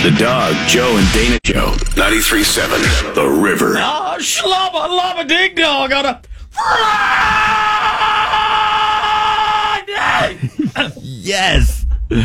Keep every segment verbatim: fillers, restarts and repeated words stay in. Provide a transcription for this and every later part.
The Dog, Joe, and Dana Show. ninety-three point seven, The River. Oh, shlubba, lubba, dig dog on a Friday. Yes.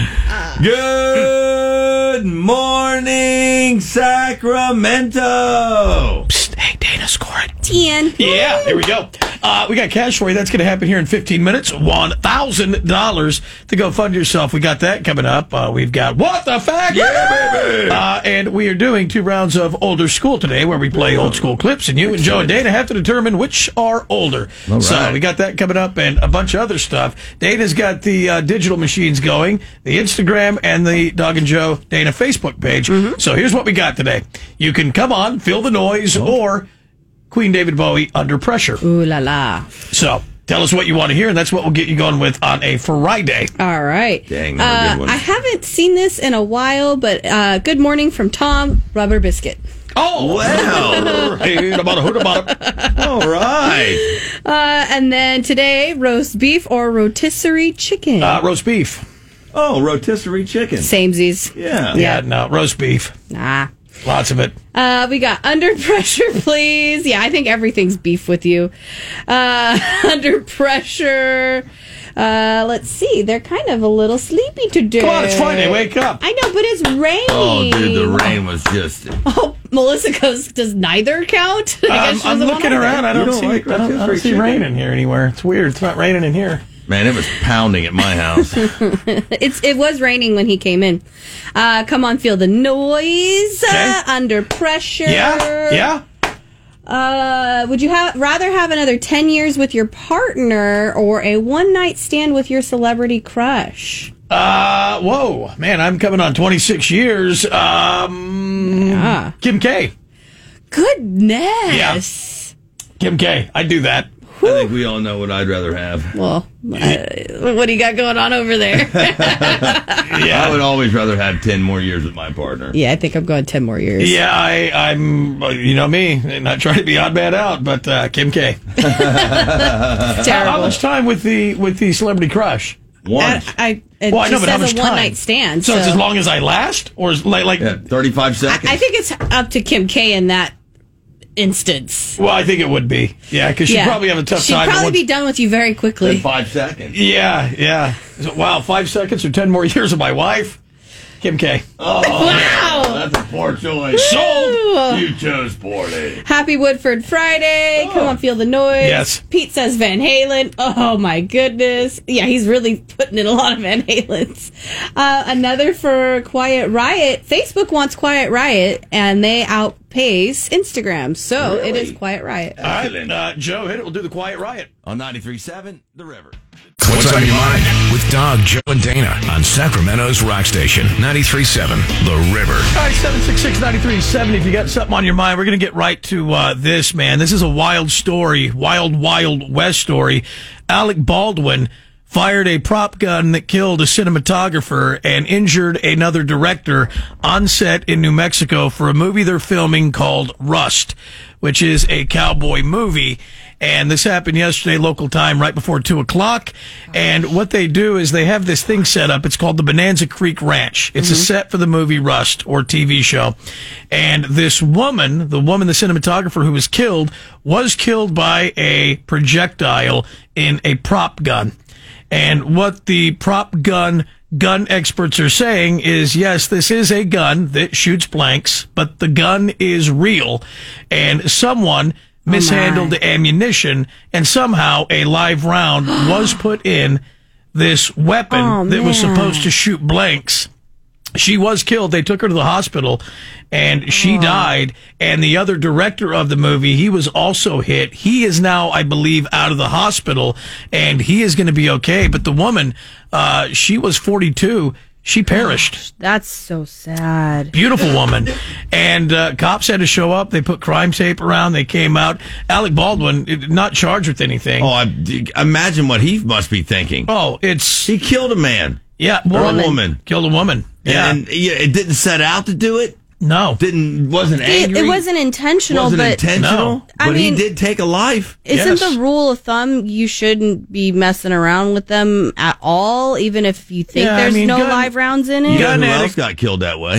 Good morning, Sacramento. Psst, hey, Dana, score it. ten. Yeah, here we go. Uh, we got cash for you. That's going to happen here in fifteen minutes. one thousand dollars to go fund yourself. We got that coming up. Uh, we've got What the Fact? Yeah, baby. Uh, and we are doing two rounds of Older School today where we play old school clips, and you and Joe and Dana have to determine which are older. All right. So we got that coming up and a bunch of other stuff. Dana's got the uh, digital machines going, the Instagram and the Dog and Joe Dana Facebook page. Mm-hmm. So here's what we got today. You can come on, feel the noise, oh. or Queen David Bowie, Under Pressure. Ooh la la. So tell us what you want to hear, and that's what we'll get you going with on a Friday. All right. Dang, uh, good one. I haven't seen this in a while, but uh, good morning from Tom, Rubber Biscuit. Oh, wow. Hey, about a hoot about it. All right. Uh, and then today, roast beef or rotisserie chicken. Uh, roast beef. Oh, rotisserie chicken. Samesies. Yeah. Yeah, no, roast beef. Nah. Lots of it. Uh, we got Under Pressure, please. Yeah, I think everything's beef with you. Uh, Under Pressure. Uh, let's see. They're kind of a little sleepy today. Come on, it's Friday. Wake up. I know, but it's raining. Oh, dude, the rain was just... Oh, Melissa goes, does neither count? I Um, guess she I'm doesn't looking want around. either. I don't, You don't see, like I don't, I don't rotisserie see chicken? rain in here anywhere. It's weird. It's not raining in here. Man, it was pounding at my house. It's It was raining when he came in. Uh, come on, feel the noise. Okay. Uh, under Pressure. Yeah, yeah. Uh, would you have rather have another ten years with your partner or a one night stand with your celebrity crush? Uh, whoa, man, I'm coming on twenty-six years. Um, Yeah. Kim K. Goodness. Kim K. I'd do that. I think we all know what I'd rather have. Well, uh, what do you got going on over there? I would always rather have ten more years with my partner. Yeah, I think I'm going ten more years. Yeah, I, I'm, you know me, not trying to be odd man out, but uh, Kim K. It's terrible. How much time with the with the celebrity crush? One. I, I, it Well, I know, just but how says much a one time? night stand. So, So, it's as long as I last, or is like like? Yeah, thirty-five seconds. I, I think it's up to Kim K in that instance. Well, I think it would be. Yeah, because she'd Yeah. probably have a tough She'd time. probably once- be done with you very quickly. In five seconds. Yeah, yeah. So, wow, five seconds or ten more years of my wife? Kim K. Oh, Wow. that's a poor choice. Sold. You chose poorly. Happy Woodford Friday. Come on, feel the noise. Yes. Pete says Van Halen. Oh, my goodness. Yeah, he's really putting in a lot of Van Halens. Uh, another for Quiet Riot. Facebook wants Quiet Riot, and they outpace Instagram. So it Really? is Quiet Riot. All right, uh, Joe, hit it. We'll do the Quiet Riot. On ninety-three point seven, The River. What's on your mind? With Dog, Joe, and Dana on Sacramento's Rock Station. ninety-three point seven, The River. All right, seven six six, nine three seven. If you got something on your mind, we're going to get right to uh, this, man. This is a wild story, wild, wild West story. Alec Baldwin fired a prop gun that killed a cinematographer and injured another director on set in New Mexico for a movie they're filming called Rust, which is a cowboy movie. And this happened yesterday, local time, right before two o'clock. And what they do is they have this thing set up. It's called the Bonanza Creek Ranch. It's mm-hmm. a set for the movie Rust, or T V show. And this woman, the woman, the cinematographer who was killed, was killed by a projectile in a prop gun. And what the prop gun gun experts are saying is, yes, this is a gun that shoots blanks, but the gun is real. And someone mishandled the ammunition, and somehow a live round was put in this weapon Oh, that was man. supposed to shoot blanks. She was killed. They took her to the hospital, and she Oh. died. And the other director of the movie, he was also hit. He is now, I believe, out of the hospital, and he is going to be okay. But the woman, uh, she was forty-two. She perished. That's so sad. Beautiful woman. And uh, cops had to show up. They put crime tape around. They came out. Alec Baldwin, it- not charged with anything. Oh, I, imagine what he must be thinking. Oh, it's... He killed a man. Yeah, Or woman. a woman. Killed a woman. Yeah. And, and yeah, it didn't set out to do it. No. Didn't wasn't It, angry. it wasn't intentional, wasn't but intentional. No. I But mean- he did take a life. isn't Yes. the rule of thumb you shouldn't be messing around with them at all, even if you think Yeah, I there's mean, no gun- live rounds in it? You know Gun who addict. else got killed that way?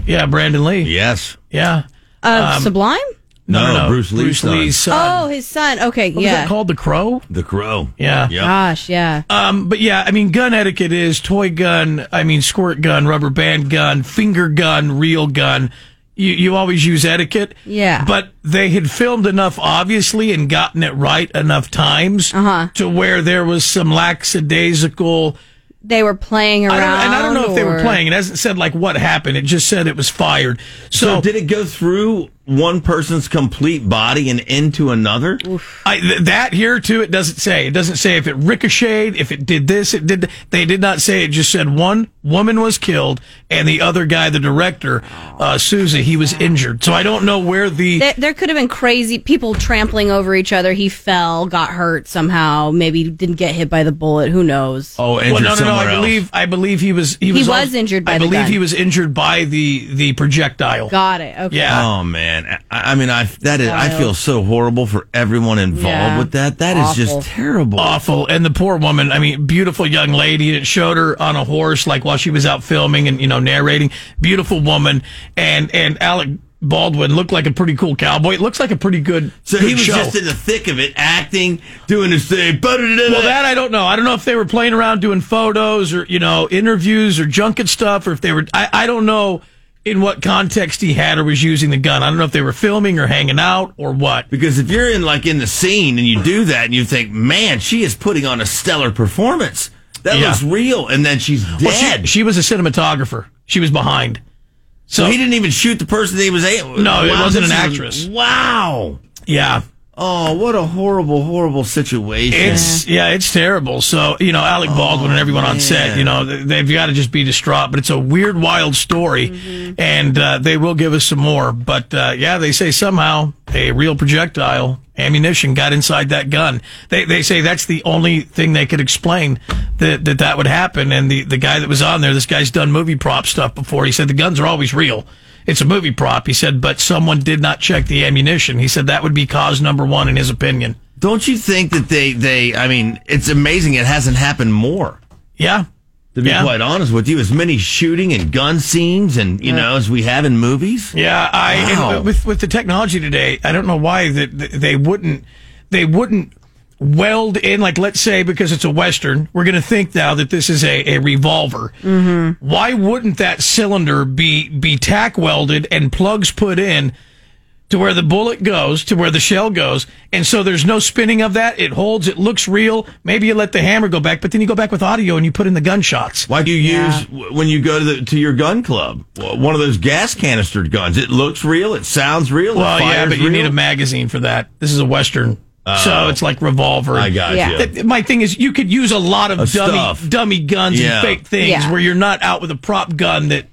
Yeah, Brandon Lee. Yes. Yeah. Uh, Um, Sublime? No, No, no, no. Bruce Lee's Bruce son. Lee's son. Oh, his son. Okay, What was yeah. that called? The Crow? The Crow. Yeah. Yep. Gosh, yeah. Um, but yeah, I mean, gun etiquette is toy gun, I mean, squirt gun, rubber band gun, finger gun, real gun. You, you always use etiquette. Yeah. But they had filmed enough, obviously, and gotten it right enough times Uh-huh. to where there was some lackadaisical. They were playing around. I don't, and I don't know if they were or- playing. It hasn't said like what happened. It just said it was fired. So, So, did it go through one person's complete body and into another? I, th- that here too, it doesn't say. It doesn't say if it ricocheted, if it did this, it did. th- They did not say. It just said one woman was killed and the other guy, the director, uh, Sousa, he was injured. So I don't know where the. There, there could have been crazy people trampling over each other. He fell, got hurt somehow. Maybe didn't get hit by the bullet. Who knows? Oh, injured Well, no, no, no. somewhere I else. believe. I believe he was. He He was, was injured by I the believe gun. he was injured by the the projectile. Got it. Okay. Yeah. Oh man, I, I mean, I that is. I Wild. feel so horrible for everyone involved Yeah. with that. That is Awful. just terrible. Awful. And the poor woman, I mean, beautiful young lady. It showed her on a horse, like while she was out filming and, you know, narrating. Beautiful woman. And, and Alec Baldwin looked like a pretty cool cowboy. It looks like a pretty good, So good he was show. just in the thick of it, acting, doing his thing. Well, that I don't know. I don't know if they were playing around doing photos or, you know, interviews or junket stuff, or if they were, I, I don't know in what context he had or was using the gun. I don't know if they were filming or hanging out or what. Because if you're in like in the scene and you do that and you think, man, she is putting on a stellar performance. That Yeah. looks real. And then she's dead. Well, she, she was a cinematographer. She was behind. so he didn't even shoot the person that he was able. No, it wasn't this an is- actress. Wow. Yeah. Oh, what a horrible, horrible situation. It's yeah, it's terrible. So you know, Alec Baldwin and everyone on set, man. you know, they- they've got to just be distraught. But it's a weird, wild story, and uh, they will give us some more. But uh, yeah, they say somehow a real projectile ammunition got inside that gun. They they say that's the only thing they could explain that that, that would happen. And the the guy that was on there, this guy's done movie prop stuff before. He said the guns are always real. It's a movie prop. He said, but someone did not check the ammunition. He said that would be cause number one in his opinion. Don't you think that they, they, I mean, it's amazing it hasn't happened more. Yeah. To be Yeah. quite honest with you, as many shooting and gun scenes and, you know, as we have in movies. Yeah, I Wow. and with with the technology today, I don't know why that that they wouldn't they wouldn't weld in, like, let's say because it's a Western, we're going to think now that this is a, a revolver. Mm-hmm. Why wouldn't that cylinder be be tack welded and plugs put in to where the bullet goes, to where the shell goes, and so there's no spinning of that. It holds. It looks real. Maybe you let the hammer go back, but then you go back with audio and you put in the gunshots. Why do you use w- when you go to the to your gun club? Well, one of those gas canistered guns. It looks real. It sounds real. Well, it yeah, fires but you real. need a magazine for that. This is a Western. So it's like revolver. I got Yeah. you. Th- My thing is, you could use a lot of Of dummy stuff. dummy guns Yeah. and fake things Yeah. where you're not out with a prop gun that.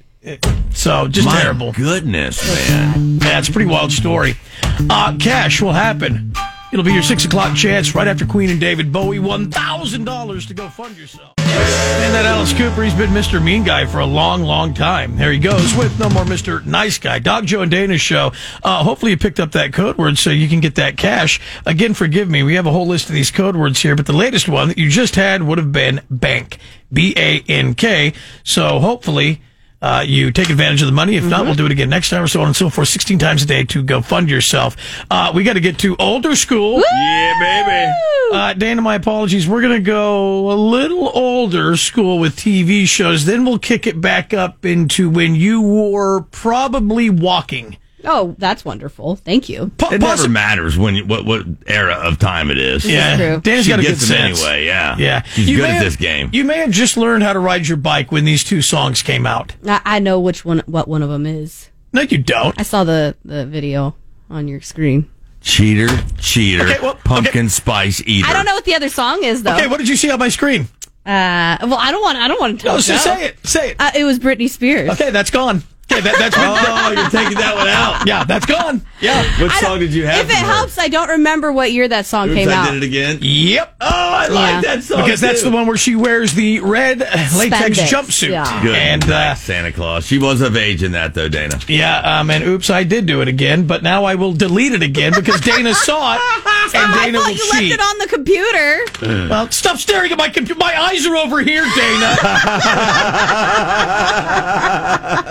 So just My terrible. goodness, man. Yeah, it's a pretty wild story. Uh, cash will happen. It'll be your six o'clock chance right after Queen and David Bowie. One thousand dollars to go fund yourself. And that Alice Cooper, he's been Mister Mean Guy for a long, long time. There he goes with no more Mister Nice Guy. Dog Joe and Dana's show. Uh, hopefully you picked up that code word so you can get that cash. Again, forgive me. We have a whole list of these code words here, but the latest one that you just had would have been bank. B A N K. So hopefully Uh, you take advantage of the money. If not, we'll do it again next time, or so on and so forth, sixteen times a day to go fund yourself. Uh, we got to get to older school. Yeah, baby. Uh, Dana, my apologies. We're going to go a little older school with T V shows. Then we'll kick it back up into when you were probably walking. Oh, that's wonderful. Thank you. Po- It possi- never matters when you, what what era of time it is. Yeah, true. Dana's She got a good gets them sense. anyway, yeah. Yeah, She's You good may at have- this game. You may have just learned how to ride your bike when these two songs came out. I, I know which one, what one of them is. No, you don't. I saw the, the video on your screen. Cheater, cheater, Okay, well, pumpkin spice eater. I don't know what the other song is though. Okay, what did you see on my screen? Uh, well, I don't want. I don't want to No, tell. so say it. Say it. Uh, it was Britney Spears. Okay, that's gone. Okay, that, that's Oh, you're taking that one out. yeah, that's gone. Yeah. What I song don't- did you have? If it from her? helps, I don't remember what year that song Oops, came I out. did it again. Yep. Oh, I Yeah. like that song Because that's too. the one where she wears the red latex Spandex, jumpsuit. yeah. Good. And uh, nice, Santa Claus. She was of age in that, though, Dana. yeah, um, and oops, I did do it again, but now I will delete it again because Dana saw it, and I Dana thought will you left cheat. it on the computer. Well, stop staring at my computer. My eyes are over here, Dana. uh,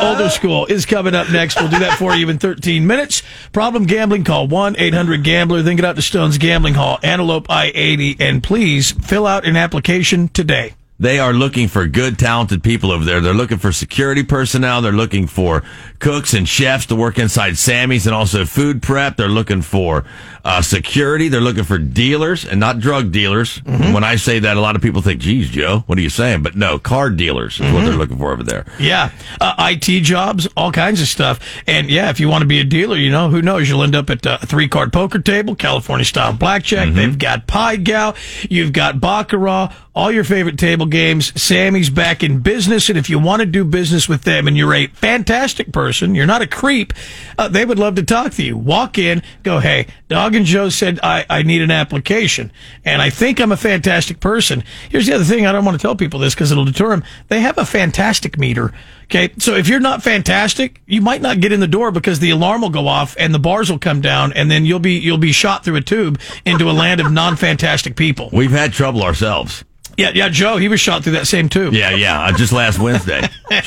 Older School is coming up next. We'll do that for you in thirteen minutes. Problem gambling, call one eight hundred gambler. Then get out to Stone's Gambling Hall, Antelope I eighty, and please fill out an application today. They are looking for good, talented people over there. They're looking for security personnel. They're looking for cooks and chefs to work inside Sammy's and also food prep. They're looking for uh, security. They're looking for dealers and not drug dealers. Mm-hmm. When I say that, a lot of people think, geez, Joe, what are you saying? But no, car dealers is mm-hmm. what they're looking for over there. Yeah. Uh, I T jobs, all kinds of stuff. And yeah, if you want to be a dealer, you know, who knows? You'll end up at a three-card poker table, California-style blackjack. Mm-hmm. They've got Pai Gow. You've got Baccarat. All your favorite table games. Sammy's back in business, and if you want to do business with them and you're a fantastic person, you're not a creep, uh, they would love to talk to you. Walk in, go, hey, Dog and Joe said I, I need an application, and I think I'm a fantastic person. Here's the other thing. I don't want to tell people this because it'll deter them. They have a fantastic meter. Okay, so if you're not fantastic, you might not get in the door because the alarm will go off and the bars will come down, and then you'll be you'll be shot through a tube into a land of non-fantastic people. We've had trouble ourselves. Yeah, yeah, Joe, he was shot through that same tube. Yeah, yeah, uh, just last Wednesday.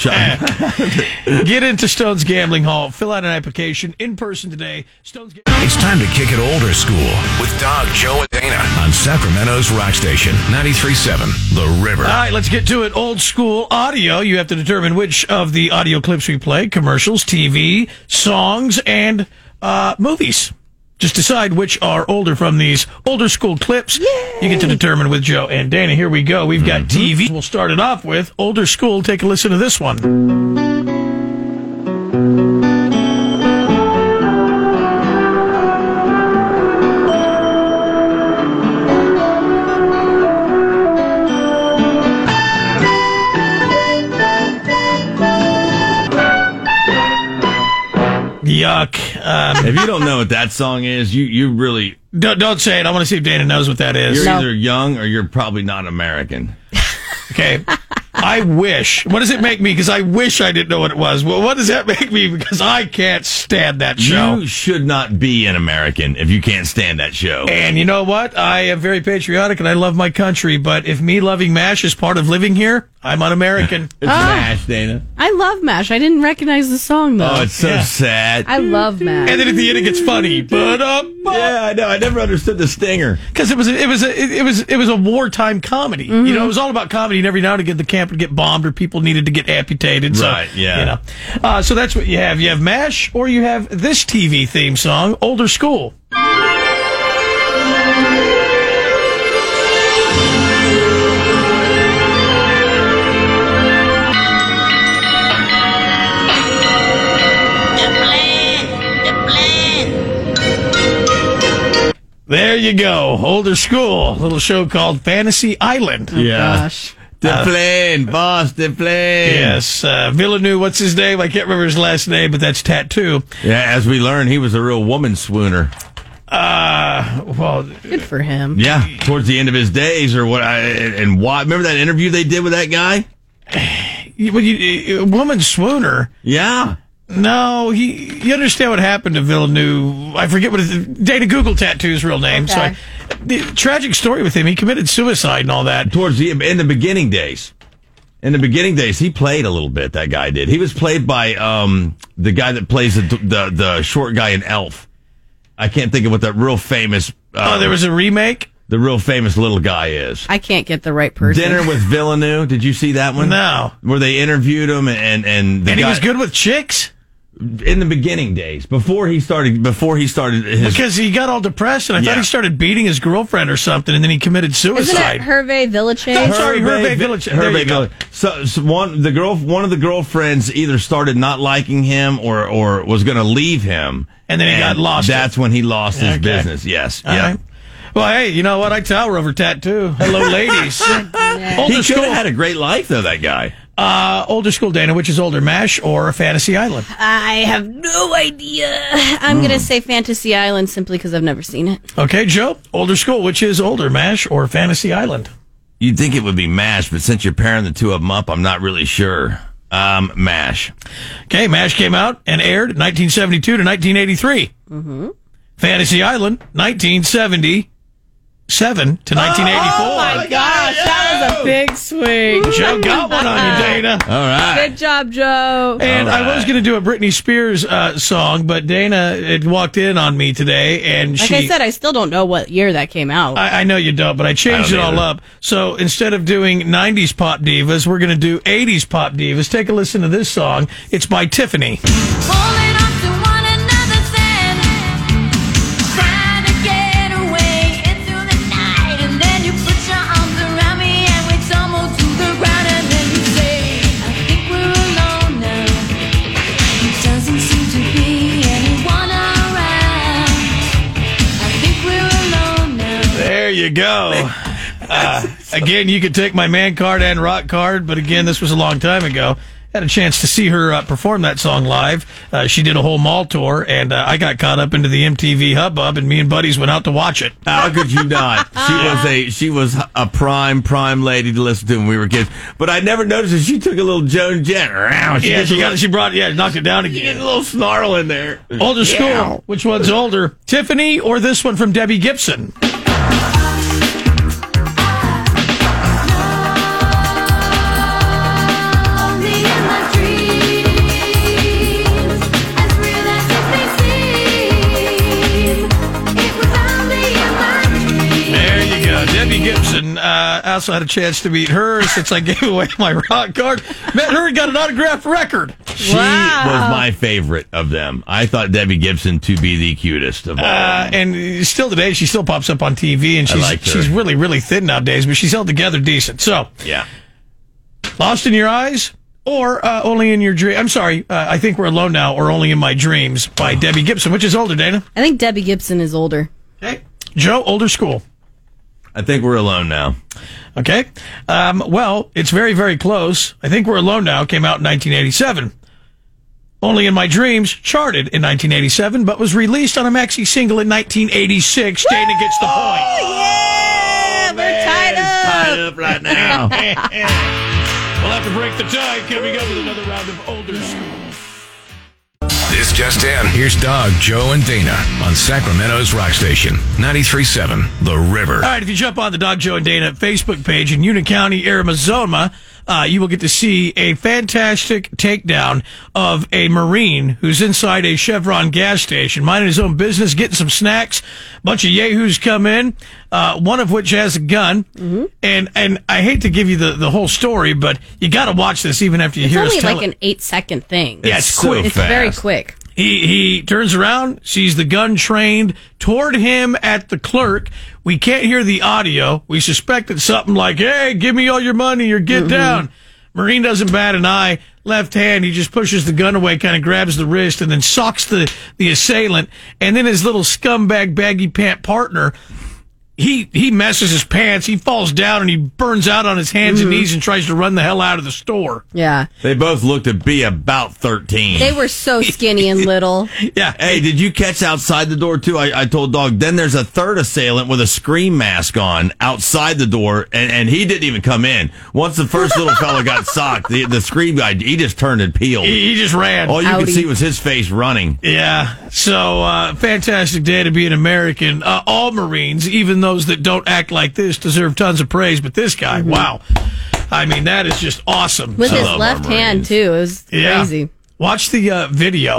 Get into Stone's Gambling Hall. Fill out an application in person today. Stone's Ga- It's time to kick it older school with Dog, Joe, and Dana on Sacramento's Rock Station, ninety-three point seven, The River. All right, let's get to it. Old school audio. You have to determine which of the audio clips we play, commercials, T V, songs, and uh, movies. Just decide which are older from these older school clips. Yay! You get to determine with Joe and Dana. Here we go. We've got mm-hmm. T V. We'll start it off with older school. Take a listen to this one. Yuck. Um, if you don't know what that song is, you, you really... Don't, don't say it. I want to see if Dana knows what that is. You're no. either young or you're probably not American. Okay. I wish. What does it make me? Because I wish I didn't know what it was. Well, what does that make me? Because I can't stand that show. You should not be an American if you can't stand that show. And you know what? I am very patriotic and I love my country. But if me loving MASH is part of living here, I'm un-American. It's oh, MASH, Dana. I love MASH. I didn't recognize the song, though. Oh, it's so yeah. sad. I love MASH. And then at the end it gets funny. But uh, yeah, I know. I never understood the stinger because it was a, it was a, it was it was a wartime comedy. Mm-hmm. You know, it was all about comedy, and every now and again the camp would get bombed or people needed to get amputated. So, right? Yeah. You know, uh, so that's what you have. You have MASH, or you have this T V theme song, Older School. There you go. Older School. Little show called Fantasy Island. Oh, yeah. Gosh. The Uh, plane, boss, the plane. Yes. Uh, Villeneuve, what's his name? I can't remember his last name, but that's Tattoo. Yeah, as we learned, he was a real woman swooner. Uh, well, Good for him. Yeah, towards the end of his days, or what? I, and why? Remember that interview they did with that guy? you, you, a woman swooner. Yeah. No, he. You understand what happened to Villeneuve? I forget what his Dana Google Tattoo's real name. Okay. So, I, the tragic story with him. He committed suicide and all that. Towards the in the beginning days, in the beginning days, he played a little bit. That guy did. He was played by um the guy that plays the the, the short guy in Elf. I can't think of what that real famous. Uh, oh, there was a remake. The real famous little guy is. I can't get the right person. Dinner with Villeneuve. Did you see that one? No. Where they interviewed him and and the And he guy, was good with chicks. in the beginning days before he started before he started his Because he got all depressed, and I Yeah. thought he started beating his girlfriend or something, and then he committed Isn't suicide. it Hervé Villachet? I'm sorry, Hervé Vi- Village. There Hervé you go. Village. So, so one the girl one of the girlfriends either started not liking him or or was going to leave him, And then he got lost That's it. when he lost his Okay. business. Yes, All yeah. right. Well, hey, you know what? I tower over Tattoo. Hello, ladies. He Older could school, have had a great life though. That guy. uh, older school, Dana. Which is older, MASH or Fantasy Island? I have no idea. I'm going to say Fantasy Island simply because I've never seen it. Okay, Joe. Older school. Which is older, MASH or Fantasy Island? You'd think it would be MASH, but since you're pairing the two of them up, I'm not really sure. Um, MASH. Okay, MASH came out and aired nineteen seventy-two to nineteen eighty-three. Mm-hmm. Fantasy Island, nineteen seventy-seven to nineteen eighty-four. Oh, my gosh. That was was a big swing. Joe got one on you, Dana. All right. Good job, Joe. And All I was right. going to do a Britney Spears uh, song, but Dana had walked in on me today, and Like she. I said, I still don't know what year that came out. I, I know you don't, but I changed I it don't all either. up. So instead of doing nineties pop divas, we're going to do eighties pop divas. Take a listen to this song. It's by Tiffany. Holding on to one another, then trying to get away into the night, and then you put your arms around me and we tumble to the ground, and then you say, I think we're alone now. There doesn't seem to be anyone around. I think we're alone now. There you go. Uh, again, you could take my man card and rock card, but again, this was a long time ago. Had a chance to see her uh, perform that song live. Uh, she did a whole mall tour, and uh, I got caught up into the M T V hubbub, and me and buddies went out to watch it. How could you not? She was a she was a prime prime lady to listen to when we were kids. But I never noticed that she took a little Joan Jett. She Yeah, did she a got little- she brought yeah knocked it down she did again. a little snarl in there. Older school. Yeah. Which one's older, Tiffany or this one from Debbie Gibson? Only in my dreams, as real as it may seem, it was only in my dreams. There you go, Debbie Gibson. Uh, I also had a chance to meet her since I gave away my rock card. Met her and got an autographed record. She Wow. was my favorite of them. I thought Debbie Gibson to be the cutest of all. Uh, and still today, she still pops up on T V, and I she's liked her. she's really really thin nowadays, but she's held together decent. So, yeah. Lost in Your Eyes or uh, Only in Your Dream. I'm sorry, uh, I Think We're Alone Now or Only in My Dreams by Debbie Gibson. Which is older, Dana? I think Debbie Gibson is older. Okay, Joe, older school. I think we're alone now. Okay, um, well, it's very very close. I Think We're Alone Now came out in nineteen eighty-seven. Only in My Dreams charted in nineteen eighty-seven, but was released on a maxi single in nineteen eighty-six. Dana gets the point. Yeah, we're tied up. Tied up right now. We'll have to break the tie coming up with another round of older school. This just in. Here's Doug, Joe, and Dana on Sacramento's Rock Station, ninety-three point seven The River. All right, if you jump on the Doug, Joe, and Dana Facebook page in Union County, Arizona, uh, you will get to see a fantastic takedown of a Marine who's inside a Chevron gas station, minding his own business, getting some snacks. A bunch of yahoos come in, uh, one of which has a gun. Mm-hmm. And and I hate to give you the, the whole story, but you got to watch this even after you It's hear only us tell like it. an eight second thing. Yeah, it's so quick. It's fast. very quick. He he turns around, sees the gun trained toward him at the clerk. We can't hear the audio. We suspect it's something like, "Hey, give me all your money or get down." Marine doesn't bat an eye. Left hand, he just pushes the gun away, kind of grabs the wrist, and then socks the the assailant. And then his little scumbag baggy pant partner, he he messes his pants. He falls down and he burns out on his hands and knees and tries to run the hell out of the store. Yeah. They both looked to be about thirteen. They were so skinny and little. Yeah. Hey, did you catch outside the door too? I, I told Dog. Then there's a third assailant with a scream mask on outside the door, and, and he didn't even come in. Once the first little fella got socked, the, the scream guy, he just turned and peeled. He, he just ran. All you could Howdy. see was his face running. Yeah. So, uh, fantastic day to be an American. Uh, all Marines, even those that don't act like this, deserve tons of praise. But this guy, wow. I mean, that is just awesome. With So- his love left our hand, Marines. too. It was Yeah. crazy. Watch the uh, video.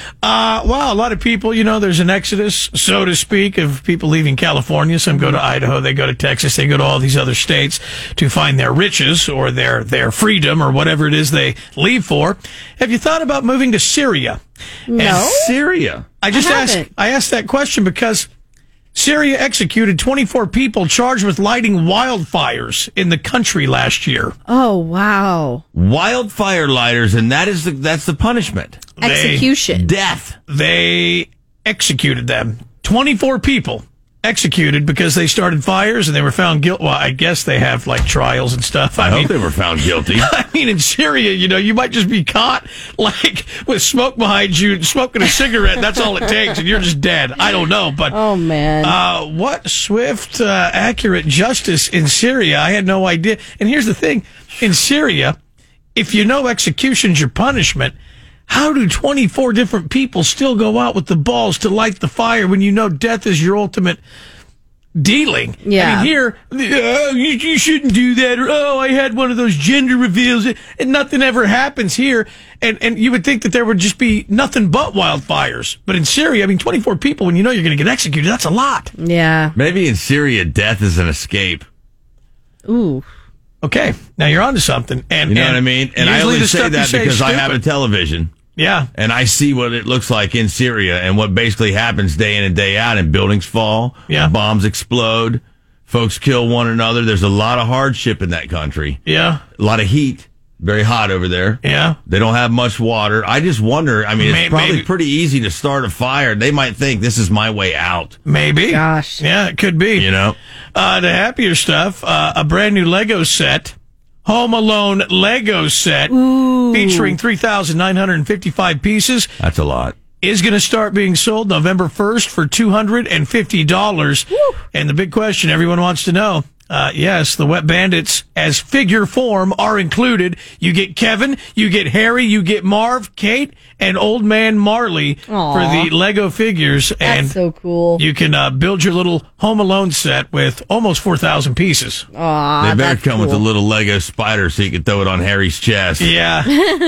Uh, wow, a lot of people, you know, there's an exodus, so to speak, of people leaving California. Some go to Idaho, they go to Texas, they go to all these other states to find their riches or their, their freedom or whatever it is they leave for. Have you thought about moving to Syria? No. Syria. I just I asked. haven't. I asked that question because Syria executed twenty-four people charged with lighting wildfires in the country last year. Oh, wow. Wildfire lighters, and that is the, that's the punishment. They- Execution. Death. They executed them. twenty-four people executed because they started fires and they were found guilty. Well, I guess they have like trials and stuff. I, I, mean, hope they were found guilty. I mean, in Syria, you know, you might just be caught like with smoke behind you, smoking a cigarette. That's all it takes, and you're just dead. I don't know, but Oh, man. Uh, what swift, uh, accurate justice in Syria? I had no idea. And here's the thing. In Syria, if you know execution's your punishment, how do twenty-four different people still go out with the balls to light the fire when you know death is your ultimate dealing. Yeah. I mean, here, oh, you, you shouldn't do that, or oh, I had one of those gender reveals, and nothing ever happens here. And and you would think that there would just be nothing but wildfires. But in Syria, I mean, twenty-four people, when you know you're going to get executed, that's a lot. Yeah. Maybe in Syria, death is an escape. Ooh. Okay, now you're onto something. And You know and what I mean? And I usually only the say stuff you that say is because I have a stupid. television. Yeah. And I see what it looks like in Syria and what basically happens day in and day out. And buildings fall, Yeah. bombs explode, folks kill one another. There's a lot of hardship in that country, Yeah. a lot of heat, very hot over there. Yeah. They don't have much water. I just wonder, I mean, it's May- probably maybe- pretty easy to start a fire. They might think this is my way out, Maybe. Gosh. Yeah, it could be. you know? Uh, the happier stuff, uh, a brand new Lego set, Home Alone Lego set, featuring three thousand nine hundred fifty-five pieces, That's a lot. is going to start being sold November first for two hundred fifty dollars. And the big question everyone wants to know, uh, yes, the Wet Bandits as figure form are included. You get Kevin, you get Harry, you get Marv, Kate, and Old Man Marley Aw. for the Lego figures. That's and so cool. you can uh, build your little Home Alone set with almost four thousand pieces. Aw, They better that's come with a cool. little Lego spider so you can throw it on Harry's chest. Yeah.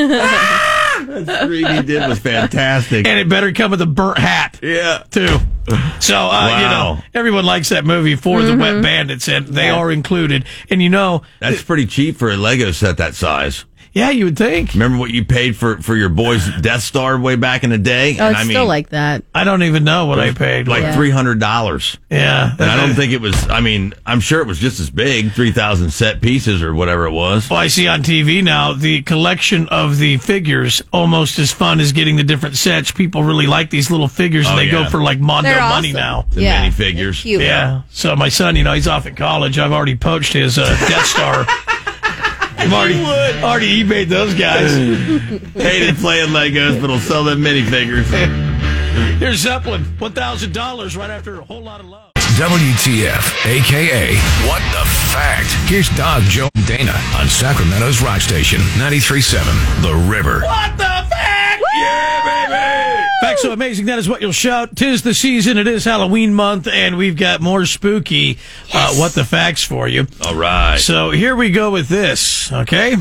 That three D did was fantastic. And it better come with a burnt hat, Yeah. too. So, uh, Wow. you know, everyone likes that movie for the Wet Bandits, and they are included. And, you know, That's pretty cheap for a Lego set that size. yeah, you would think. Remember what you paid for, for your boy's Death Star way back in the day? Oh, And it's I mean, still like that. I don't even know what I paid. like Yeah. three hundred dollars. yeah. And I don't think it was, I mean, I'm sure it was just as big, three thousand set pieces or whatever it was. Well, I see on T V now the collection of the figures almost as fun as getting the different sets. People really like these little figures, and Oh, they yeah. go for like Mondo They're money awesome. now. The yeah. minifigures. They're Cute. Yeah. So my son, you know, he's off at college. I've already poached his uh, Death Star. I've already, already eBayed those guys. Hated playing Legos, but will sell them minifigures. Here's Zeppelin, one thousand dollars right after a whole lot of love. W T F, a k a. What the Fact. Here's Dog, Joe, and Dana on Sacramento's Rock Station, ninety-three point seven The River. What the fact? Yeah, baby! Facts so amazing, that is what you'll shout. 'Tis the season, it is Halloween month, and we've got more spooky uh, What the Facts for you. All right. So here we go with this, okay?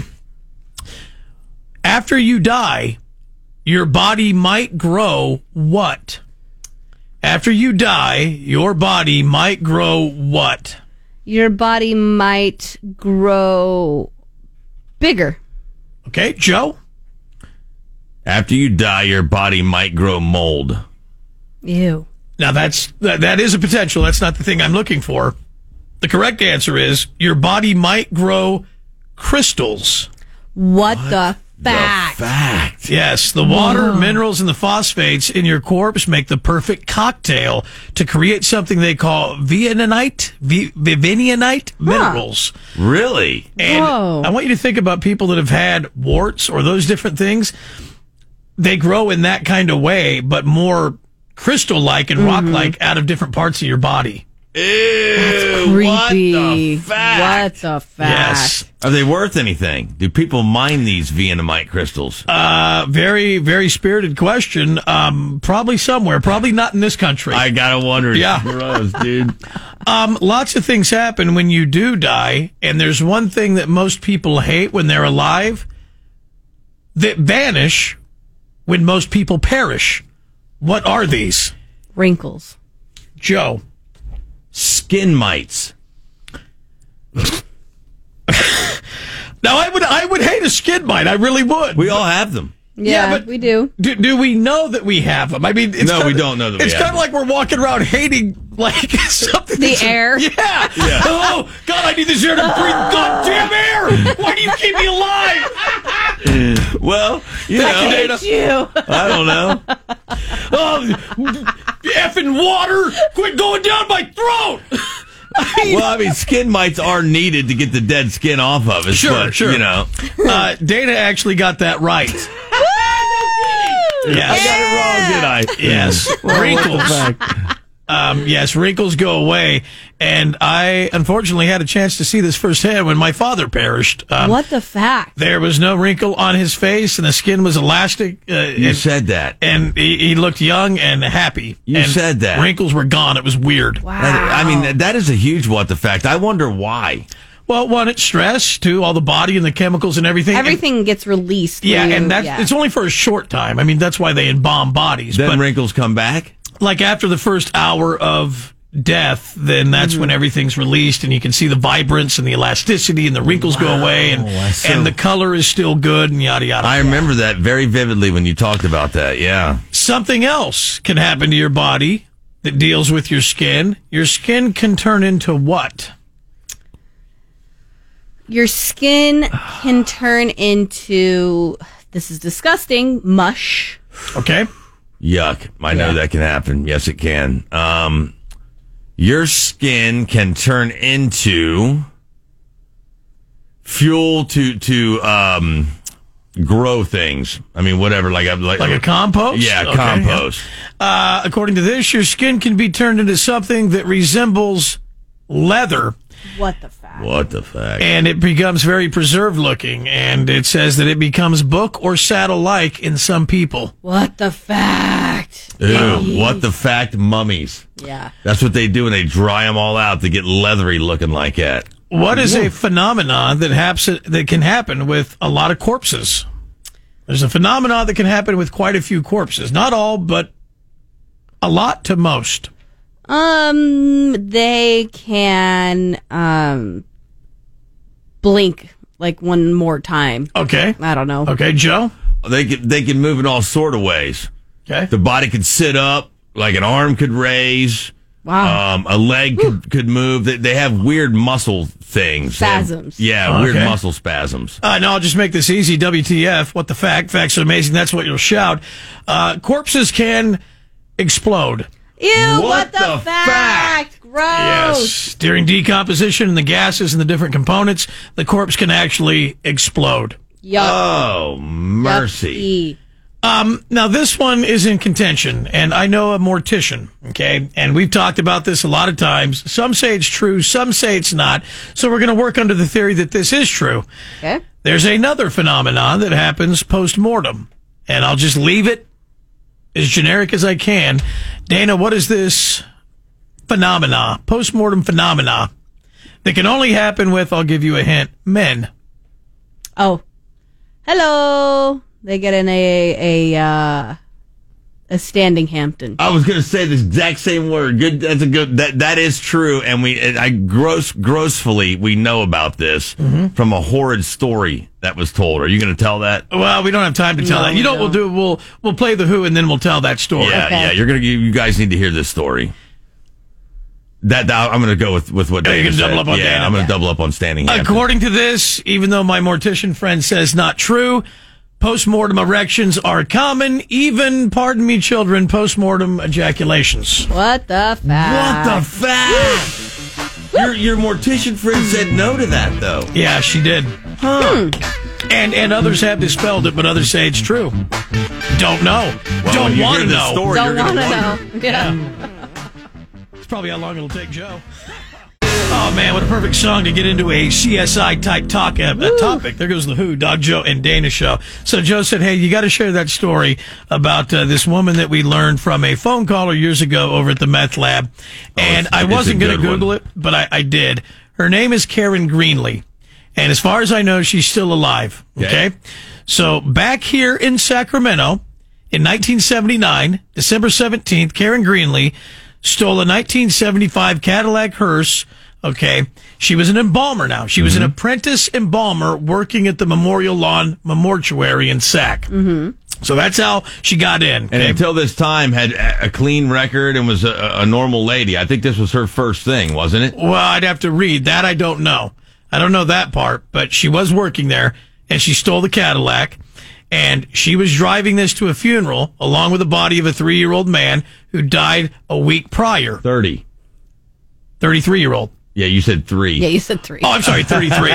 After you die, your body might grow what? After you die, your body might grow what? Your body might grow bigger. Okay, Joe? After you die, your body might grow mold. Ew. Now that's that, that is a potential. That's not the thing I'm looking for. The correct answer is your body might grow crystals. What, the fact? The fact. Yes, the water, minerals, and the phosphates in your corpse make the perfect cocktail to create something they call vivinite, vi- vivinite minerals. Really? And Whoa. I want you to think about people that have had warts or those different things. They grow in that kind of way, but more crystal-like and rock-like out of different parts of your body. Ew, Creepy. What the fact? What the fact? Yes. Are they worth anything? Do people mine these Viennamite crystals? Uh, very, very spirited question. Um, probably somewhere. Probably not in this country. I gotta wonder. It's Yeah. gross, dude. Um, lots of things happen when you do die, and there's one thing that most people hate when they're alive that vanish when most people perish. What are these? Wrinkles. Joe. Skin mites. Now, I would I would hate a skin mite. I really would. We all have them. Yeah, but- we do. Do, do we know that we have them? I mean, it's No, kinda, we don't know that we It's have kind of like we're walking around hating like something. The that's- air? Yeah. Yeah. Oh God, I need this air to breathe. Goddamn air! Why do you keep me alive? Well, you Thank you, know, Dana. You. I don't know. Oh, effing water! Quit going down my throat. Well, I mean, skin mites are needed to get the dead skin off of it. Sure, but, sure. You know, Uh, Dana actually got that right. I Yes. got it wrong, did I? Yes. Wrinkles. Um, yes, wrinkles go away. And I unfortunately had a chance to see this firsthand when my father perished. Um, What the fact? There was no wrinkle on his face, and the skin was elastic. Uh, You and, said that. and he, he looked young and happy. You and said that. Wrinkles were gone. It was weird. Wow. That- I mean, that- that is a huge what the fact. I wonder why. Well, one, it's stress. Two, all the body and the chemicals and everything. And- Everything gets released. yeah, when you- and that's yeah. it's only for a short time. I mean, that's why they embalm bodies. Then but wrinkles come back? like after the first hour of death, then that's Mm-hmm. when everything's released, and you can see the vibrance and the elasticity, and the wrinkles go away, and I see. and the color is still good, and yada yada. I remember that very vividly when you talked about that. Yeah. Something else can happen to your body that deals with your skin. Your skin can turn into what? Your skin can turn into, this is disgusting, mush. Okay. Yuck. I know Yeah. that can happen. Yes, it can. Um, your skin can turn into fuel to, to, um, grow things. I mean, whatever, like a, like, Like a compost? Yeah, Okay, compost. yeah. Uh, according to this, your skin can be turned into something that resembles leather, What the fact? What the fuck? and it becomes very preserved looking, and it says that it becomes book or saddle-like in some people. What the fact? Ew, what the fact mummies. Yeah. That's what they do, and they dry them all out to get leathery looking like that. What is a phenomenon that happens that can happen with a lot of corpses? There's a phenomenon that can happen with quite a few corpses. Not all, but a lot to most. Um, they can, um, blink like one more time. Okay. I don't know. Okay, Joe? They can, they can move in all sort of ways. Okay. The body could sit up, like an arm could raise. Wow. Um, a leg could, could move. They, they have weird muscle things. They have- Spasms. yeah, weird Okay. muscle spasms. Uh, no, I'll just make this easy. W T F. What the fact? Facts are amazing. That's what you'll shout. Uh, corpses can explode. Ew, what, What the, the fact? fact? Gross. Yes. During decomposition and the gases and the different components, the corpse can actually explode. Yuck. Oh, mercy. Yucky. Um, now this one is in contention, and I know a mortician, okay? And we've talked about this a lot of times. Some say it's true, some say it's not. So we're going to work under the theory that this is true. Okay. There's another phenomenon that happens post-mortem, and I'll just leave it as generic as I can. Dana, what is this phenomena, post-mortem phenomena, that can only happen with, I'll give you a hint, men? Oh. Hello. They get in a, a, uh, a standing Hampton. I was going to say the exact same word. Good. That's a good. That that is true. And we, I gross, grossfully, we know about this from a horrid story that was told. Are you going to tell that? Well, we don't have time to tell No, that. You know we what we'll do? We'll we'll play the Who, and then we'll tell that story. Yeah, Okay. yeah. You're gonna. You guys need to hear this story. That, that I'm going to go with with what Yeah, Dana you're gonna said. double up on yeah, Dana. I'm going to Yeah. double up on standing. Hampton. According to this, even though my mortician friend says not true, post-mortem erections are common. Even, pardon me, children, post-mortem ejaculations. What the fact? What the fact? your your mortician friend said no to that though. Yeah, she did. Huh. And and others have dispelled it, but others say it's true. Don't know. Well, Don't when you want hear to this know. story, Don't you're gonna want to wonder. know. Yeah. It's probably how long it'll take Joe. Oh, man, what a perfect song to get into a C S I type talk uh, uh, topic. There goes the Who, Dog Joe, and Dana show. So Joe said, hey, you got to share that story about uh, this woman that we learned from a phone caller years ago over at the meth lab. And it's- I it's a wasn't going to good one. Google it, but I, I did. Her name is Karen Greenlee. And as far as I know, she's still alive. Okay. Okay. So back here in Sacramento in nineteen seventy-nine, December seventeenth, Karen Greenlee stole a nineteen seventy-five Cadillac hearse. Okay. She was an embalmer now. She was an apprentice embalmer working at the Memorial Lawn Mortuary in Sac. Mm-hmm. So that's how she got in. And okay? until this time, had a a clean record and was a, a normal lady. I think this was her first thing, wasn't it? Well, I'd have to read that. I don't know. I don't know that part, but she was working there and she stole the Cadillac and she was driving this to a funeral along with the body of a three year old man who died a week prior. Thirty. thirty-three year old. Yeah, you said three. Yeah, you said three. Oh, I'm sorry, thirty-three.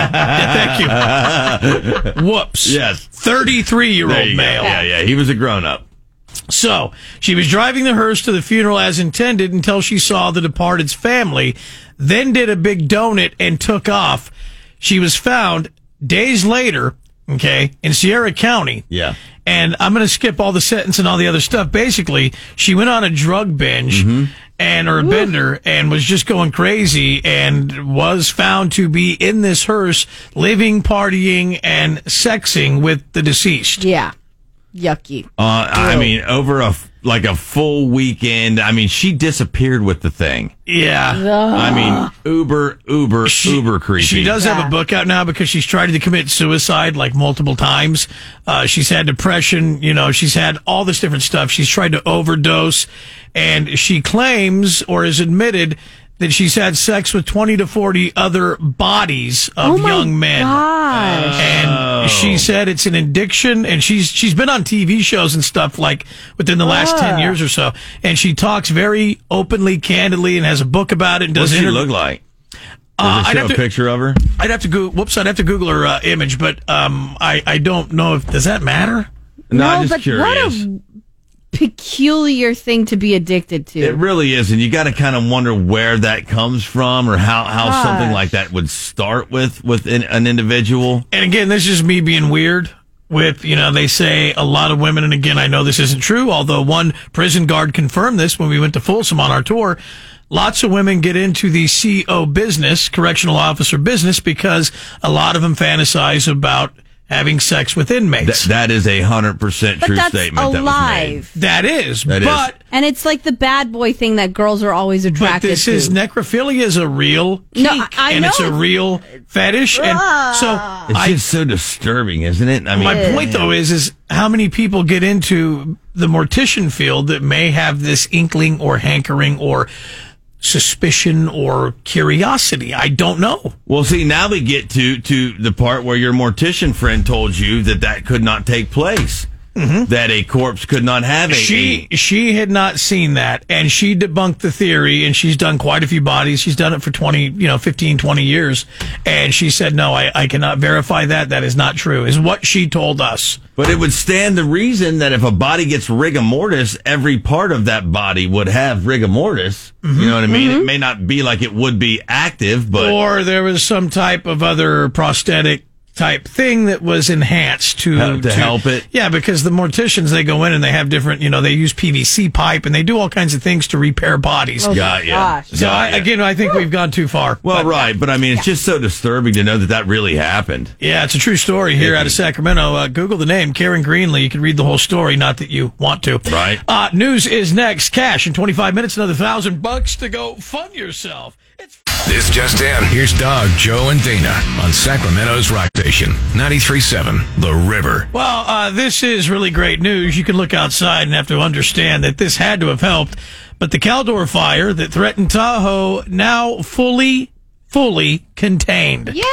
Yeah, thank you. Whoops. Yes. thirty-three year There old you go. male. Yeah, yeah. He was a grown up. So, she was driving the hearse to the funeral as intended until she saw the departed's family, then did a big donut and took off. She was found days later, okay, in Sierra County. Yeah. And I'm going to skip all the sentence and all the other stuff. Basically, she went on a drug binge Mm-hmm. and or a bender and was just going crazy and was found to be in this hearse, living, partying, and sexing with the deceased. Yeah. Yucky. Uh, I mean, over a like a full weekend. I mean, she disappeared with the thing. Yeah. I mean, uber, uber, She- uber creepy. She does have Yeah. a book out now because she's tried to commit suicide like multiple times. Uh, she's had depression, you know, she's had all this different stuff. She's tried to overdose, and she claims or has admitted that she's had sex with twenty to forty other bodies of Oh my young men. gosh. And she said it's an addiction, and she's she's been on T V shows and stuff like within the last Ah. ten years or so. And she talks very openly, candidly, and has a book about it. And What does does she interv- look like? Does Uh, it I'd show have a to- picture of her? I'd have to go. Whoops! I'd have to Google her uh, image, but um, I I don't know if does that matter. No, I'm just but curious. what a peculiar thing to be addicted to. It really is, and you got to kind of wonder where that comes from, or how, how Gosh. something like that would start with with an, an individual. And again, this is me being weird. With, you know, they say a lot of women, and again, I know this isn't true, although one prison guard confirmed this when we went to Folsom on our tour. Lots of women get into the C O business, correctional officer business, because a lot of them fantasize about having sex with inmates. Th- that is a hundred percent but true that's statement. That was made. alive. that is, That is. but And it's like the bad boy thing that girls are always but attracted this to. is necrophilia is a real kink, No, I- I and know it's a it's- real fetish, and so It's I just so disturbing, isn't it? I mean, My point, though, is is how many people get into the mortician field that may have this inkling or hankering or suspicion or curiosity? I don't know. well, see, now we get to to the part where your mortician friend told you that that could not take place. That a corpse could not have a. She she had not seen that, and she debunked the theory, and she's done quite a few bodies. She's done it for twenty, you know, fifteen, twenty years, and she said, no, I, I cannot verify that. That is not true, is what she told us. But it would stand the reason that if a body gets rigor mortis, every part of that body would have rigor mortis. You know what I mean? It may not be like it would be active, but Or there was some type of other prosthetic type thing that was enhanced to, Help- to help it? Yeah, because the morticians, they go in and they have different, you know, they use P V C pipe and they do all kinds of things to repair bodies. Oh, got my ya. gosh. So I, again, I think we've gone too far. well, But, right. But I mean, it's just so disturbing to know that that really happened. yeah, it's a true story here out of Sacramento. Uh, Google the name, Karen Greenlee. You can read the whole story, not that you want to. Right. Uh, news is next. Cash in twenty-five minutes, another thousand bucks to go fund yourself. It's This just in. Here's Doug, Joe, and Dana on Sacramento's Rock Station, ninety-three point seven, The River. Well, uh, this is really great news. You can look outside and have to understand that this had to have helped. But the Caldor fire that threatened Tahoe now fully, fully contained. Yay!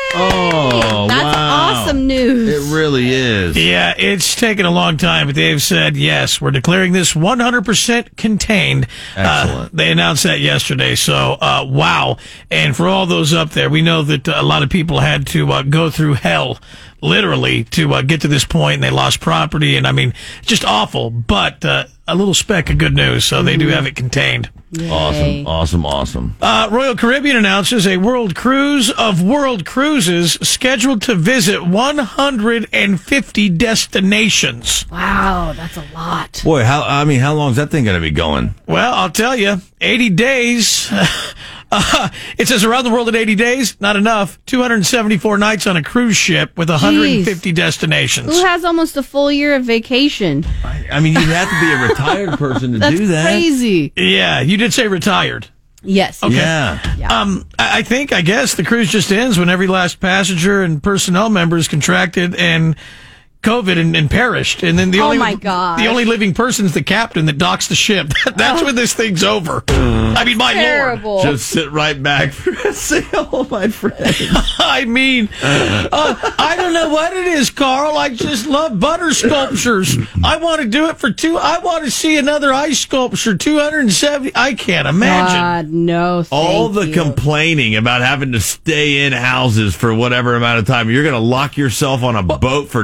Oh, That's wow. awesome news. It really is. Yeah, it's taken a long time, but they've said, yes, we're declaring this one hundred percent contained. Excellent. Uh, they announced that yesterday. So, uh, wow. And for all those up there, we know that uh, a lot of people had to uh, go through hell, literally, to uh, get to this point, and they lost property. And I mean, just awful, but uh, a little speck of good news. So they do have it contained. Awesome, awesome, awesome. Uh, Royal Caribbean announces a world cruise of world cruises scheduled to visit one hundred fifty destinations. Wow, that's a lot. Boy, how I mean, how long is that thing going to be going? Well, I'll tell you, eighty days. Uh, it says around the world in eighty days, not enough. two hundred seventy-four nights on a cruise ship with one hundred fifty destinations. Who has almost a full year of vacation? I mean, you'd have to be a retired person to That's do that. crazy. Yeah, you did say retired. Yes. Yeah. Um, I I think, I guess the cruise just ends when every last passenger and personnel member is contracted and COVID and, and perished, and then the Oh only my gosh. the only living person is the captain that docks the ship. That's when this thing's over. I mean, my lord. Terrible. Just sit right back. Say, oh, my friend. I mean, uh, I don't know what it is, Carl. I just love butter sculptures. I want to do it for two. I want to see another ice sculpture, two hundred seventy. I can't imagine. God, no. Thank All the you. complaining about having to stay in houses for whatever amount of time. You're going to lock yourself on a boat for two hundred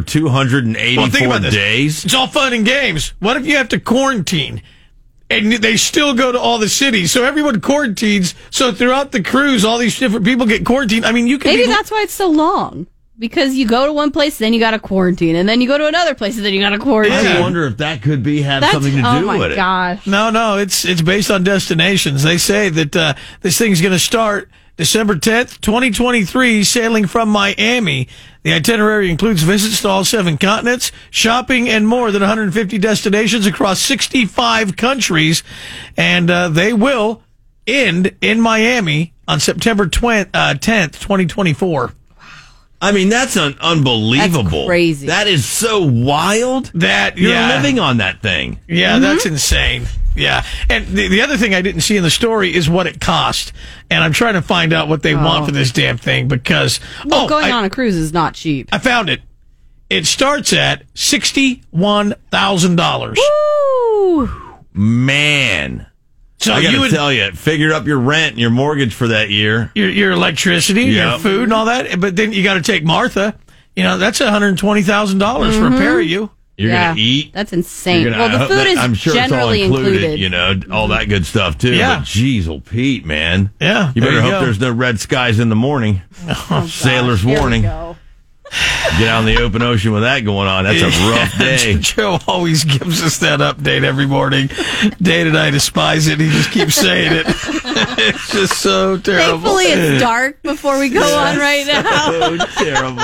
hundred eighty-four Well, think about this. days. It's all fun and games. What if you have to quarantine? And they still go to all the cities. So everyone quarantines. So throughout the cruise, all these different people get quarantined. I mean, you can Maybe be, that's why it's so long. Because you go to one place, then you got to quarantine, and then you go to another place, and then you got to quarantine. I wonder if that could be have That's, something to do oh my with it. gosh. No, no, it's it's based on destinations. They say that uh, this thing's going to start December tenth, twenty twenty-three, sailing from Miami. The itinerary includes visits to all seven continents, shopping, and more than one hundred fifty destinations across sixty-five countries. And uh, they will end in Miami on September tenth, twenty twenty-four. I mean, that's un- unbelievable. That's crazy. That is so wild. That You're yeah. living on that thing. Yeah, Mm-hmm. that's insane. Yeah. And the, the other thing I didn't see in the story is what it cost. And I'm trying to find out what they want for this damn thing because Well, oh, going I, on a cruise is not cheap. I found it. It starts at sixty-one thousand dollars. Woo! Man. So I got you to would, tell you, figure up your rent and your mortgage for that year. your, your electricity, your Yep. food and all that. But then you got to take Martha. You know, that's one hundred twenty thousand dollars for a pair of you. You're yeah, going to eat. That's insane. You're gonna- well, I the hope food that- is I'm sure it's all generally included, included. you know, all that good stuff too. Yeah. But geez, old Pete, man. Yeah, You there better you hope go. there's no red skies in the morning. Sailor's Here we warning. go. Get out in the open ocean with that going on. That's a rough day. Joe always gives us that update every morning. Dane and I despise it. He just keeps saying it. It's just so terrible. Thankfully, it's dark before we go on right now. So terrible.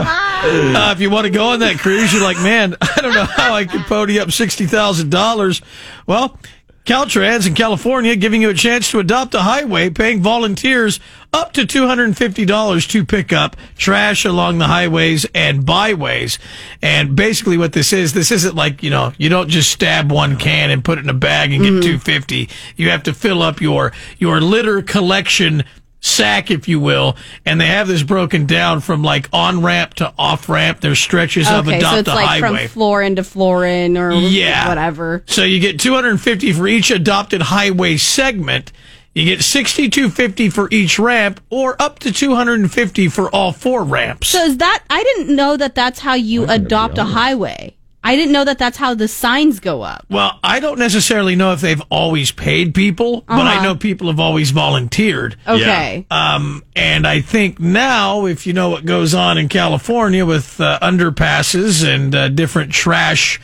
Uh, if you want to go on that cruise, you're like, man, I don't know how I could pony up sixty thousand dollars. Well, Caltrans in California giving you a chance to adopt a highway, paying volunteers up to two hundred fifty dollars to pick up trash along the highways and byways. And basically what this is, this isn't like, you know, you don't just stab one can and put it in a bag and get two hundred fifty dollars. You have to fill up your, your litter collection sack, if you will, and they have this broken down from like on ramp to off ramp. There's stretches of Okay, adopt so it's a like highway. from floor in to floor in or Yeah. whatever. So you get two hundred fifty for each adopted highway segment. You get sixty-two fifty for each ramp, or up to two hundred fifty for all four ramps. So is that, I didn't know that that's how you adopt a highway. I didn't know that that's how the signs go up. Well, I don't necessarily know if they've always paid people, but I Uh-huh. know people have always volunteered. Okay. Um, and I think now, if you know what goes on in California with uh, underpasses and uh, different trash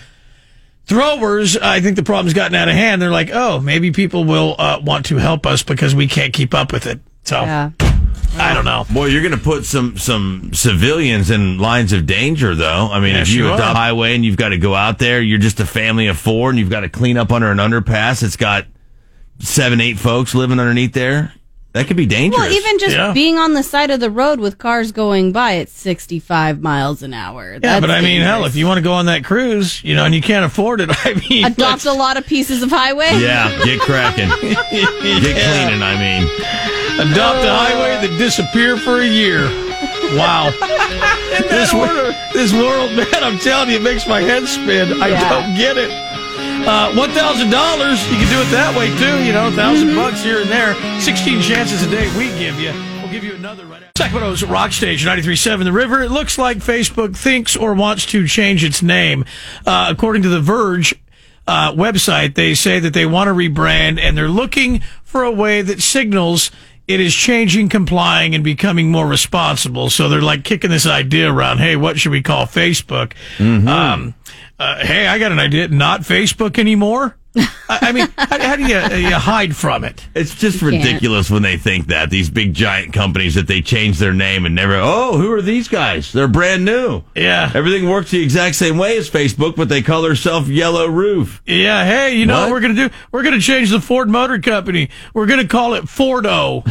throwers, I think the problem's gotten out of hand. They're like, oh, maybe people will uh, want to help us because we can't keep up with it. So Yeah. I don't know. Boy, you're going to put some some civilians in lines of danger, though. I mean, Yes, if you you adopt are. a highway and you've got to go out there, you're just a family of four, and you've got to clean up under an underpass. It's got seven, eight folks living underneath there. That could be dangerous. Well, even just Yeah. being on the side of the road with cars going by at sixty-five miles an hour. Yeah, That's but I mean, hell, dangerous. if you want to go on that cruise, you know, and you can't afford it, I mean, Adopt let's- a lot of pieces of highway? yeah, get cracking, get cleaning. I mean, adopt a highway that disappear for a year. Wow. this, wor- this world, man, I'm telling you, it makes my head spin. I Yeah. don't get it. Uh, one thousand dollars, you can do it that way, too. You know, one thousand bucks here and there. sixteen chances a day we give you. We'll give you another right after. Sacramento's Rock Station, ninety-three point seven The River. It looks like Facebook thinks or wants to change its name. Uh, according to The Verge uh, website, they say that they want to rebrand, and they're looking for a way that signals it is changing, complying, and becoming more responsible. So they're like kicking this idea around, hey, what should we call Facebook? Um, uh, hey, I got an idea. Not Facebook anymore? I, I mean, how, how do you, uh, you hide from it? it's just can't. ridiculous when they think that these big giant companies that they change their name and never. Oh, who are these guys? They're brand new. Yeah. Everything works the exact same way as Facebook, but they color self yellow roof. Yeah, hey, you know what, What? we're going to do? We're going to change the Ford Motor Company. We're going to call it Fordo.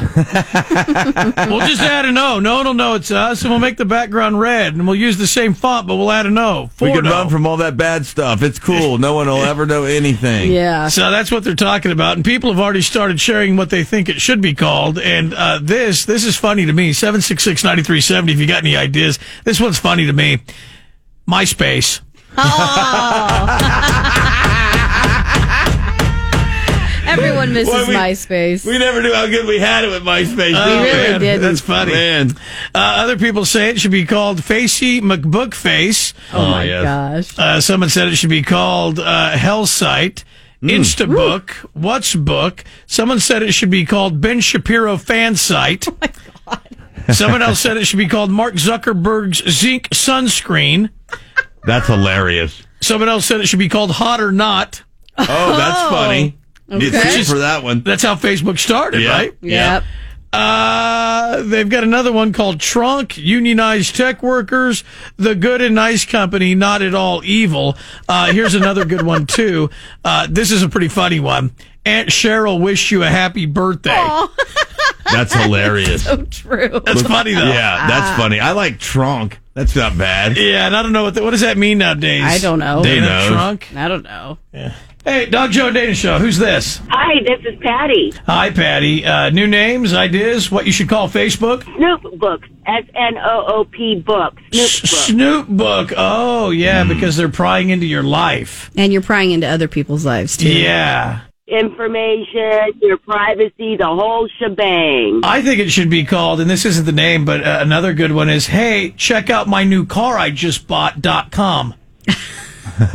We'll just add an O. No one will know it's us, and we'll make the background red, and we'll use the same font, but we'll add an O. We can Fordo. run from all that bad stuff. It's cool. No one will ever know anything. Yeah. So that's what they're talking about, and people have already started sharing what they think it should be called. And uh, this this is funny to me. seven six six, nine three seven zero if you got any ideas. This one's funny to me. MySpace. Everyone one misses Well, we- MySpace. We never knew how good we had it with MySpace. Oh, did we? really man, didn't. That's funny. Man. Uh, other people say it should be called Facey McBookface. oh my yes. gosh. Uh, someone said it should be called uh, Hellsite. Instabook, What's Book. Someone said it should be called Ben Shapiro Fan Site. Oh my God. Someone else said it should be called Mark Zuckerberg's Zinc Sunscreen. That's hilarious. Someone else said it should be called Hot or Not. Oh, that's funny. Need Okay. to for that one. That's how Facebook started, Yeah. right? Yep. Uh, they've got another one called Trunk, Unionized Tech Workers, The Good and Nice Company, Not at All Evil. Uh, here's another good one, too. Uh, this is a pretty funny one. Aunt Cheryl wished you a happy birthday. That's hilarious. So true. That's funny, though. Yeah, that's funny. I like Trunk. That's not bad. Yeah, and I don't know what the, what does that mean nowadays. I don't know. They Dana know. Trunk. I don't know. Yeah. Hey, Dog Joe and Dana Show. Who's this? Hi, this is Patty. Hi, Patty. Uh, new names, ideas, what you should call Facebook? Snoop Books. S N O O P Books. Snoop Books. Snoop Book. Oh, yeah, because they're prying into your life. And you're prying into other people's lives, too. Yeah. Information, your privacy, the whole shebang. I think it should be called, and this isn't the name, but uh, another good one is, hey, check out my new car I just bought dot com. Look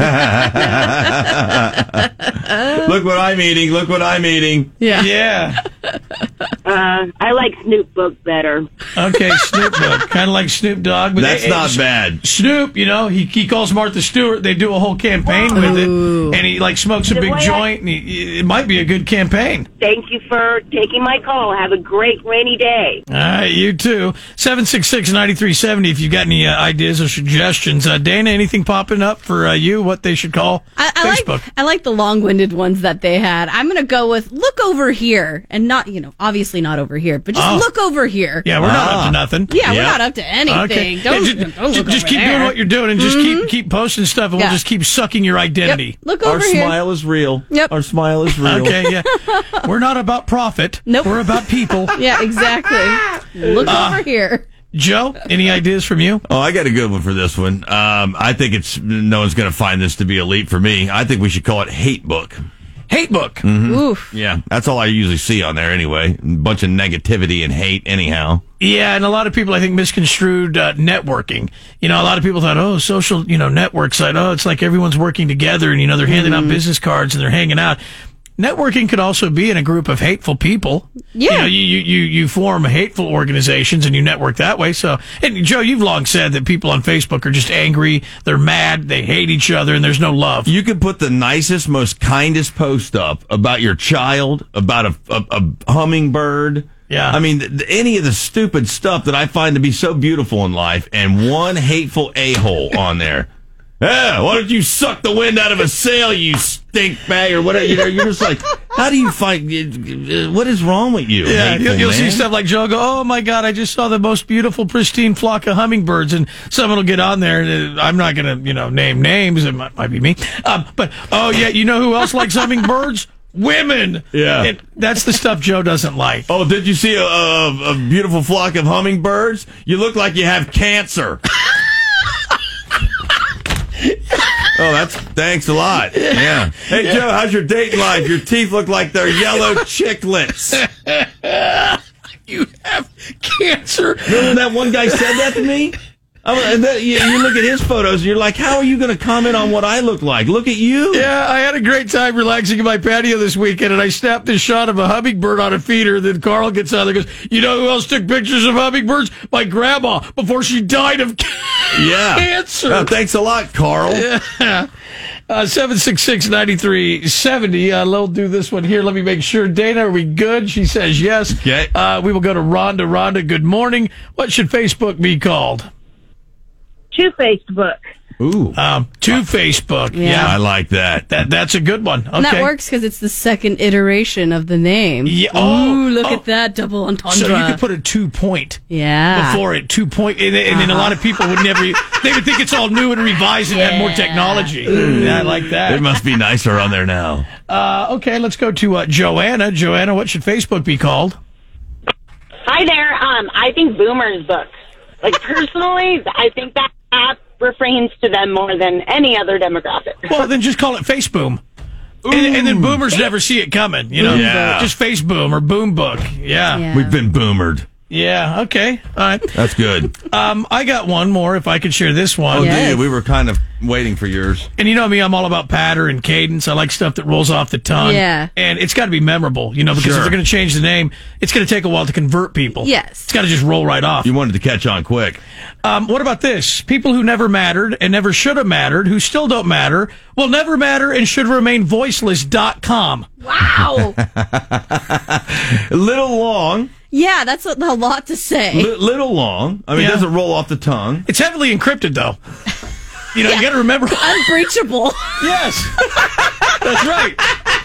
what I'm eating. Look what I'm eating. Yeah. Yeah. Uh, I like Snoop Book better. Okay, Snoop Book. Kind of like Snoop Dogg. But That's it- not it's- bad. Snoop, you know, he, he calls Martha Stewart. They do a whole campaign with it. And he, like, smokes a The big way I- joint. And he, it might be a good campaign. Thank you for taking my call. Have a great rainy day. All right, you too. seven six six, nine three seven zero if you've got any uh, ideas or suggestions. Uh, Dana, anything popping up for uh, you, what they should call I, I Facebook? like I like the long-winded ones that they had. I'm going to go with look over here, and not you know obviously not over here, but just Oh. look over here. Yeah, we're not up Ah. to nothing. Yeah, we're Yeah. not up to anything. Okay. Don't, Yeah, ju- don't ju- look just over keep there. doing what you're doing and just keep keep posting stuff, and Yeah. we'll just keep sucking your identity. Yep. Look Our over here. smile is real. Yep. Our smile is real. Okay, yeah. We're not about profit. Nope. We're about people. Yeah, exactly. Look Uh, over here. Joe, any ideas from you? Oh, I got a good one for this one. Um, I think it's no one's going to find this to be elite for me. I think we should call it Hate Book. Hate Book. Oof. Yeah, that's all I usually see on there anyway. A bunch of negativity and hate anyhow. Yeah, and a lot of people, I think, misconstrued uh, networking. You know, a lot of people thought, oh, social, you know, network site, oh, it's like everyone's working together and, you know, they're handing out business cards and they're hanging out. Networking could also be in a group of hateful people. Yeah. You know, you, you, you, you form hateful organizations and you network that way. So, and Joe, you've long said that people on Facebook are just angry, they're mad, they hate each other, and there's no love. You could put the nicest, most kindest post up about your child, about a, a, a hummingbird. Yeah. I mean, th- any of the stupid stuff that I find to be so beautiful in life, and one hateful a-hole on there. Yeah, why don't you suck the wind out of a sail, you stink bag, or whatever? You know, you're just like, how do you find, uh, what is wrong with you? Yeah, hateful you'll, you'll see man? stuff like Joe go, oh my God, I just saw the most beautiful, pristine flock of hummingbirds. And someone will get on there, and uh, I'm not going to, you know, name names. It might, might be me. Um, but, oh yeah, you know who else likes hummingbirds? Women. Yeah. It, that's the stuff Joe doesn't like. Oh, did you see a, a, a beautiful flock of hummingbirds? You look like you have cancer. Oh, that's thanks a lot. Yeah. Hey, Joe, how's your dating life? Your teeth look like they're yellow chiclets. You have cancer. Remember when that one guy said that to me? I was- and that, you, you look at his photos and you're like, how are you going to comment on what I look like? Look at you. Yeah, I had a great time relaxing in my patio this weekend, and I snapped this shot of a hummingbird on a feeder. Then Carl gets out there and goes, you know who else took pictures of hummingbirds? My grandma, before she died of Yeah. cancer. Oh, thanks a lot, Carl. Yeah. Uh, seven six six, nine three seven zero. Uh, we'll do this one here. Let me make sure. Dana, are we good? She says yes. Okay. Uh, we will go to Rhonda. Rhonda, good morning. What should Facebook be called? To Facebook. Ooh. Um, to Facebook. Yeah. Yeah. I like that. That, that's a good one. Okay. And that works because it's the second iteration of the name. Yeah. Oh, Ooh, look oh. at that double entendre. So you could put a two point yeah. before it, two point, and, and then a lot of people would never, they would think it's all new and revised and had more Yeah. technology. Yeah, I like It that. must be nicer on there now. Uh, okay, let's go to uh, Joanna. Joanna, what should Facebook be called? Hi there. Um, I think boomers book. Like personally, I think that app refrains to them more than any other demographic. Well, then just call it Faceboom. And, and then boomers never see it coming, you know? Yeah. Just face boom or boom book. Yeah. Yeah. We've been boomered. Yeah, okay. All right. That's good. Um, I got one more if I could share this one. Oh, Yes. dude, we were kind of waiting for yours. And you know me, I'm all about patter and cadence. I like stuff that rolls off the tongue. Yeah. And it's got to be memorable, you know, because Sure. if they're going to change the name, it's going to take a while to convert people. Yes. It's got to just roll right off. You wanted to catch on quick. Um, what about this? People who never mattered and never should have mattered, who still don't matter, will never matter and should remain voiceless dot com. Wow. A little long. Yeah, that's a, a lot to say. Li- little long. I mean, Yeah. it doesn't roll off the tongue. It's heavily encrypted, though. You know, you got to remember. Unbreachable. Yes. That's right.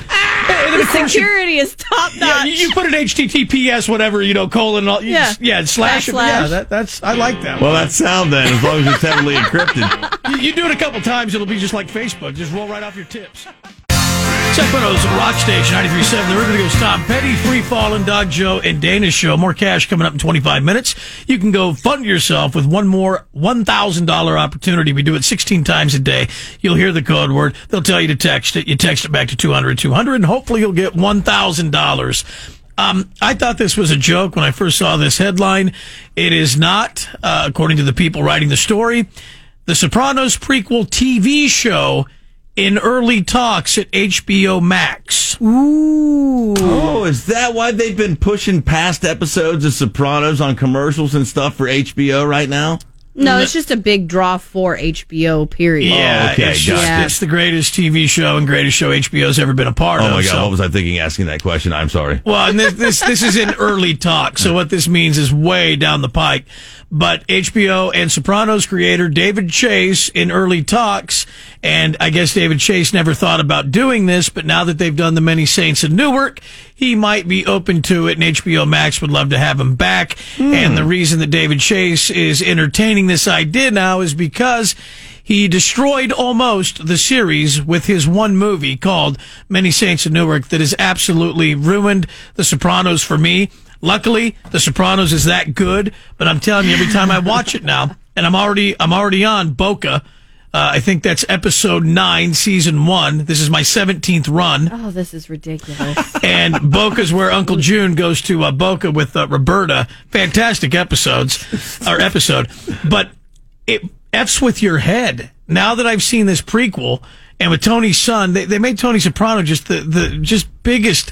And then, The of course, you- security is top Yeah, notch. you, you put an H T T P S, whatever, you know, colon, all, you Yeah. just- yeah, slash, it. Backslash. Yeah, that, that's, I like that. Well, that sound then, as long as it's heavily encrypted. you, you do it a couple times, it'll be just like Facebook, just roll right off your tips. Sacramento's Rock Station ninety-three point seven. The River goes Tom Petty, Free Fallin', Dog Joe, and Dana's show. More cash coming up in twenty-five minutes. You can go fund yourself with one more one thousand dollars opportunity. We do it sixteen times a day. You'll hear the code word. They'll tell you to text it. You text it back to two hundred two hundred, and hopefully you'll get one thousand dollars. Um, I thought this was a joke when I first saw this headline. It is not, uh, according to the people writing the story. The Sopranos prequel T V show in early talks at H B O Max. Ooh. Oh, is that why they've been pushing past episodes of Sopranos on commercials and stuff for H B O right now? No, it's just a big draw for H B O, period. Yeah, okay, it's, gotcha. just, it's the greatest T V show and greatest show H B O's ever been a part Oh of. my God, so- what was I thinking asking that question? I'm sorry. Well, and this, this this is in early talk, so what this means is way down the pike. But H B O and Sopranos creator David Chase in early talks, and I guess David Chase never thought about doing this, but now that they've done The Many Saints of Newark, he might be open to it, and H B O Max would love to have him back. And the reason that David Chase is entertaining this idea now is because he destroyed almost the series with his one movie called Many Saints of Newark that has absolutely ruined The Sopranos for me. Luckily, The Sopranos is that good, but I'm telling you, every time I watch it now, and I'm already I'm already on Boca. Uh, I think that's episode nine, season one. This is my seventeenth run. Oh, this is ridiculous. And Boca's where Uncle June goes to uh, Boca with uh, Roberta. Fantastic episodes, or episode. But it F's with your head. Now that I've seen this prequel, and with Tony's son, they, they made Tony Soprano just the, the just biggest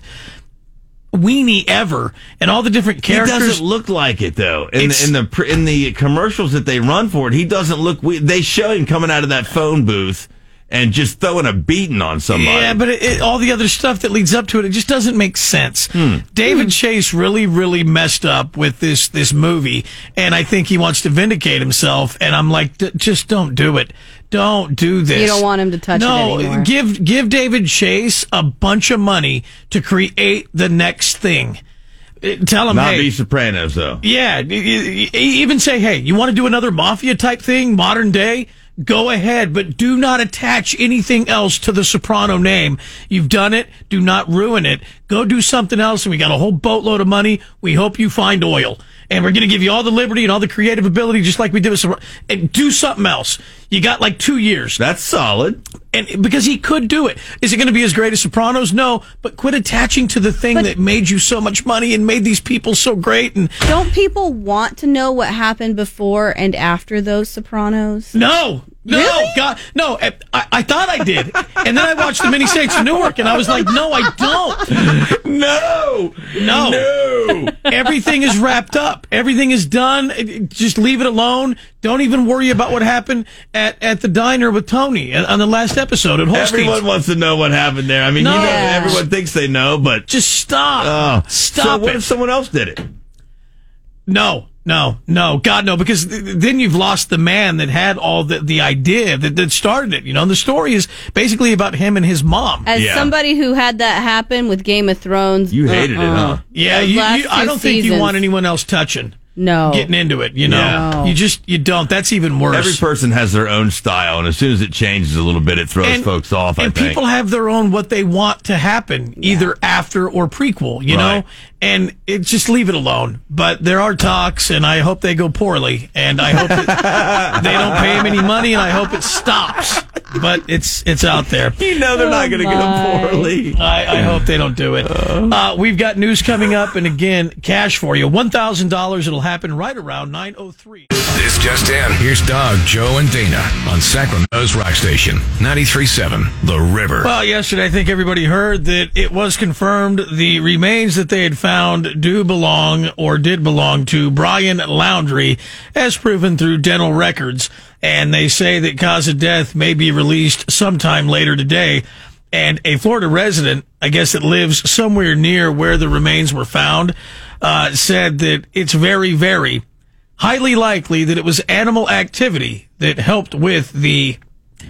weenie ever, and all the different He characters. doesn't look like it though. In, It's- in the pr- in the commercials that they run for it, he doesn't look. We- they show him coming out of that phone booth and just throwing a beating on somebody. Yeah, but it, it, all the other stuff that leads up to it, it just doesn't make sense. David Chase really, really messed up with this this movie, and I think he wants to vindicate himself. And I'm like, D- just don't do it. Don't do this. You don't want him to touch it no, anymore. give give David Chase a bunch of money to create the next thing. Uh, Tell him, Not hey, be Sopranos though. yeah, y- y- y- even say, hey, you want to do another mafia type thing, modern day? Go ahead, but do not attach anything else to the Soprano name. You've done it. Do not ruin it. Go do something else, and we got a whole boatload of money. We hope you find oil. And we're going to give you all the liberty and all the creative ability, just like we did with Soprano. And do something else. You got like two years. That's solid. And because he could do it. Is it going to be as great as Sopranos? No. But quit attaching to the thing But- that made you so much money and made these people so great. And Don't people want to know what happened before and after those Sopranos? no, no, Really? God, no. I, I thought I did. And then I watched The Many Saints of Newark, and I was like, no, I don't. No, No. no. Everything is wrapped up. Everything is done. It- it- Just leave it alone. Don't even worry about what happened at, at the diner with Tony on on the last episode at Holstein's. Everyone wants to know what happened there. I mean, No. you know, Yeah. everyone thinks they know, but Just stop. oh, Stop So what it. if someone else did it? No, no, no, God, no, because th- then you've lost the man that had all the, the idea that, that started it. You know, the story is basically about him and his mom. As Yeah. somebody who had that happen with Game of Thrones, You hated it, uh-uh. huh? Yeah, Those you, last you, I two don't think you seasons. want anyone else touching, No. getting into it, you know? Yeah. You just, you don't. That's even worse. Every person has their own style, and as soon as it changes a little bit, it throws and, folks off. I and think. people have their own what they want to happen, either after or prequel, you Right. know? And it just leave it alone. But there are talks, and I hope they go poorly. And I hope that they don't pay him any money, and I hope it stops. but it's it's out there. You know they're not going to go poorly. I, I hope they don't do it. Uh, we've got news coming up, and again, cash for you. one thousand dollars. It'll happen right around nine oh three. This just in. Here's Doug, Joe, and Dana on Sacramento's Rock Station, ninety-three point seven, The River. Well, yesterday, I think everybody heard that it was confirmed the remains that they had found do belong or did belong to Brian Laundrie, as proven through dental records. And they say that cause of death may be released sometime later today. And a Florida resident, I guess that lives somewhere near where the remains were found, uh, said that it's very, very highly likely that it was animal activity that helped with the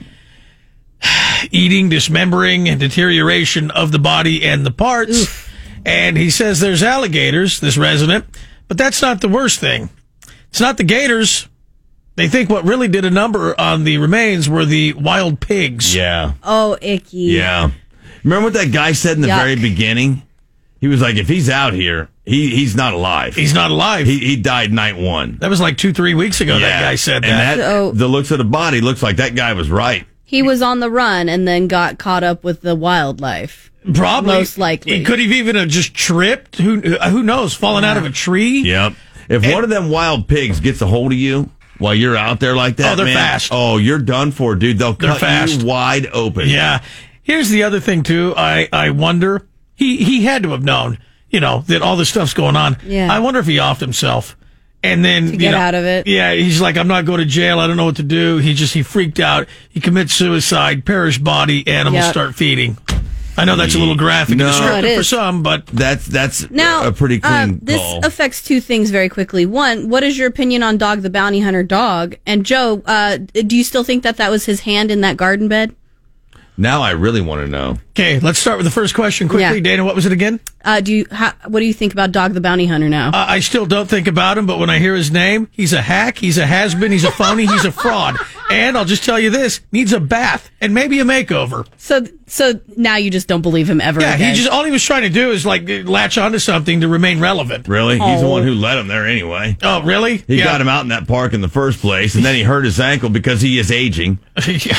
eating, dismembering, and deterioration of the body and the parts. Oof. And he says there's alligators, this resident, but that's not the worst thing. It's not the gators. They think what really did a number on the remains were the wild pigs. Yeah. Oh, icky. Yeah. Remember what that guy said in the Yuck. very beginning? He was like, if he's out here, he he's not alive. He's not alive. He he died night one. That was like two, three weeks ago that guy said that. And that, So- the looks of the body looks like that guy was right. He was on the run and then got caught up with the wildlife. Probably. Most likely. He could have even have just tripped. Who who knows? Fallen out of a tree. Yep. If And- one of them wild pigs gets a hold of you while you're out there like that, Oh, they're man, fast. Oh, you're done for, dude. They'll They're cut fast. you wide open. Yeah. Here's the other thing too. I, I wonder he, he had to have known, you know, that all this stuff's going on. Yeah. I wonder if he offed himself. And then To you get know, out of it. Yeah, he's like, I'm not going to jail. I don't know what to do. He just he freaked out. He commits suicide. Perish body. Animals Yep. start feeding. I know that's a little graphic No. and descriptive No, it for is. some, but That's that's Now, a pretty clean uh, this call. affects two things very quickly. One, what is your opinion on Dog the Bounty Hunter dog? And Joe, uh, do you still think that that was his hand in that garden bed? Now I really want to know. okay. Let's start with the first question quickly. Yeah. Dana, what was it again? Uh, do you? How, what do you think about Dog the Bounty Hunter now? Uh, I still don't think about him, but when I hear his name, he's a hack, he's a has-been, he's a phony, he's a fraud. And I'll just tell you this, needs a bath and maybe a makeover. so, so now you just don't believe him ever Yeah, again. he just all he was trying to do is like latch onto something to remain relevant. Really? He's the Oh. one who led him there anyway. Oh, really? He yeah. got him out in that park in the first place, and then he hurt his ankle because he is aging, yeah.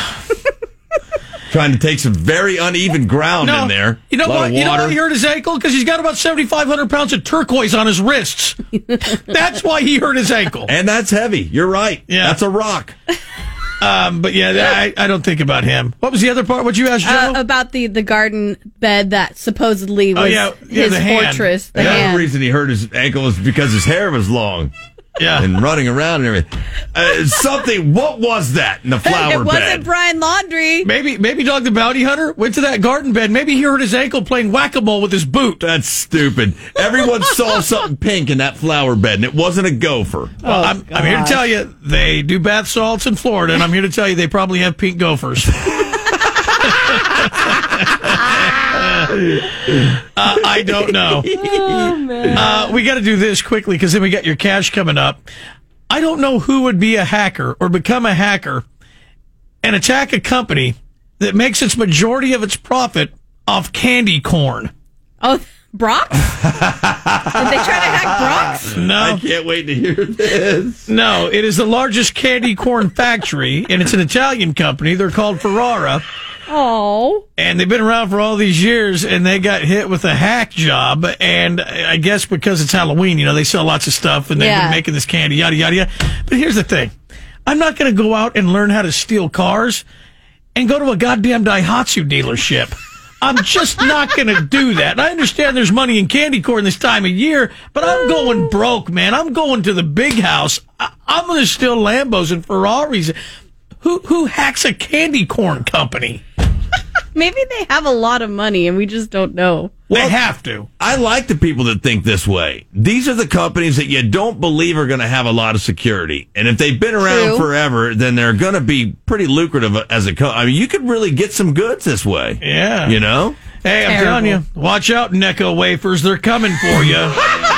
trying to take some very uneven ground No, in there. you know A lot what? of You know water. why he hurt his ankle? Because he's got about seventy-five hundred pounds of turquoise on his wrists. That's why he hurt his ankle. And that's heavy. You're right. Yeah. That's a rock. Um, but yeah, I, I don't think about him. What was the other part? What you asked, Joe? uh, about the, the garden bed that supposedly was Oh, yeah. Yeah, his the hand. fortress. The The hand. other reason he hurt his ankle was because his hair was long yeah. and running around and everything. Uh, something. What was that in the flower it wasn't bed? Brian Laundrie. Maybe maybe Dog the Bounty Hunter went to that garden bed. Maybe he hurt his ankle playing whack-a-mole with his boot. That's stupid. Everyone saw something pink in that flower bed, and it wasn't a gopher. Well, I'm, I'm here to tell you, they do bath salts in Florida, and I'm here to tell you they probably have pink gophers. Uh, I don't know. Oh, man. Uh, we got to do this quickly because then we got your cash coming up. I don't know who would be a hacker or become a hacker and attack a company that makes its majority of its profit off candy corn. Oh, Brock's? Did they try to hack Brock's? I No, can't wait to hear this. no, it is the largest candy corn factory, and it's an Italian company. They're called Ferrara. Oh. And they've been around for all these years, and they got hit with a hack job. And I guess because it's Halloween, you know, they sell lots of stuff, and they've Yeah. been making this candy, yada, yada, yada. But here's the thing. I'm not going to go out and learn how to steal cars and go to a goddamn Daihatsu dealership. I'm just not going to do that. And I understand there's money in candy corn this time of year, but I'm going broke, man. I'm going to the big house. I- I'm going to steal Lambos and Ferraris. Who who hacks a candy corn company? Maybe they have a lot of money and we just don't know. They have to. I like the people that think this way. These are the companies that you don't believe are going to have a lot of security. And if they've been around True. forever, then they're going to be pretty lucrative as a company. I mean, you could really get some goods this way. Yeah. You know? Hey, I'm Terrible. telling you, watch out, Necco wafers. They're coming for you.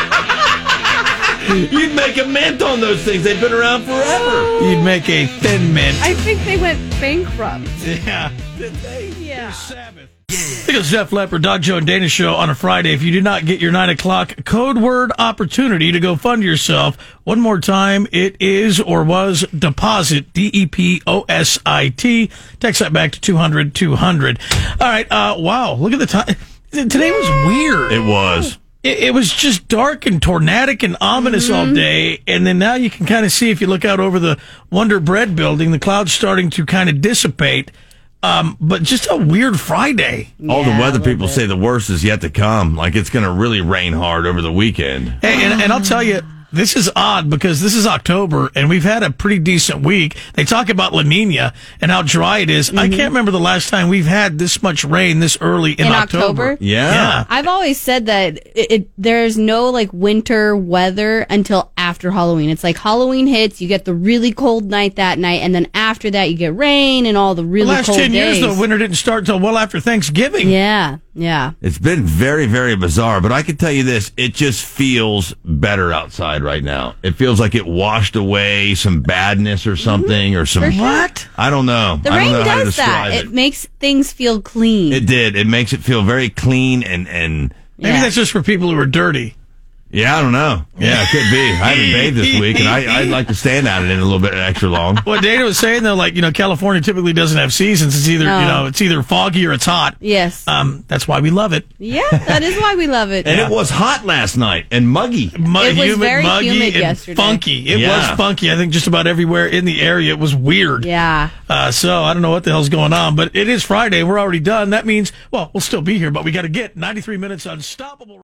You'd make a mint on those things. They've been around forever. You'd make a thin mint. I think they went bankrupt. Yeah. Yeah. Sabbath. I think it's Jeff Leppard, Doc Joe and Dana show on a Friday. If you did not get your nine o'clock code word opportunity to go fund yourself, one more time, it is or was deposit, D E P O S I T. Text that back to two hundred two hundred. All right, uh, wow, look at the time. Today was weird. It was. It, it was just dark and tornadic and ominous mm-hmm. all day. And then now you can kind of see, if you look out over the Wonder Bread building, the clouds starting to kind of dissipate. Um, but just a weird Friday. All Yeah, the weather a little people bit. say the worst is yet to come. Like it's going to really rain hard over the weekend. Hey, and, and I'll tell you, this is odd because this is October and we've had a pretty decent week. They talk about La Nina and how dry it is. I can't remember the last time we've had this much rain this early in, In October. October? Yeah. Yeah. I've always said that it, it there's no like winter weather until after Halloween. It's like Halloween hits, you get the really cold night that night, and then after that you get rain and all the The really last cold ten days. years, though, winter didn't start until well after Thanksgiving. Yeah, yeah. It's been very, very bizarre, but I can tell you this, it just feels better outside right now. It feels like it washed away some badness or something or some... For sure. What? I don't know. The I rain don't know how to does that. describe It. it. makes things feel clean. It did. It makes it feel very clean and, and Maybe Yeah. that's just for people who are dirty. yeah, I don't know. Yeah, it could be. I haven't bathed this week, and I, I'd like to stand out it in a little bit extra long. What Dana was saying, though, like, you know, California typically doesn't have seasons. It's either, No. you know, it's either foggy or it's hot. Yes. Um, that's why we love it. Yeah, that is why we love it. And it was hot last night and muggy. Mu- It was humid, very muggy, humid and yesterday. funky. It Yeah. was funky. I think just about everywhere in the area. It was weird. Yeah. Uh, so I don't know what the hell's going on, but it is Friday. We're already done. That means, well, we'll still be here, but we got to get ninety-three minutes unstoppable.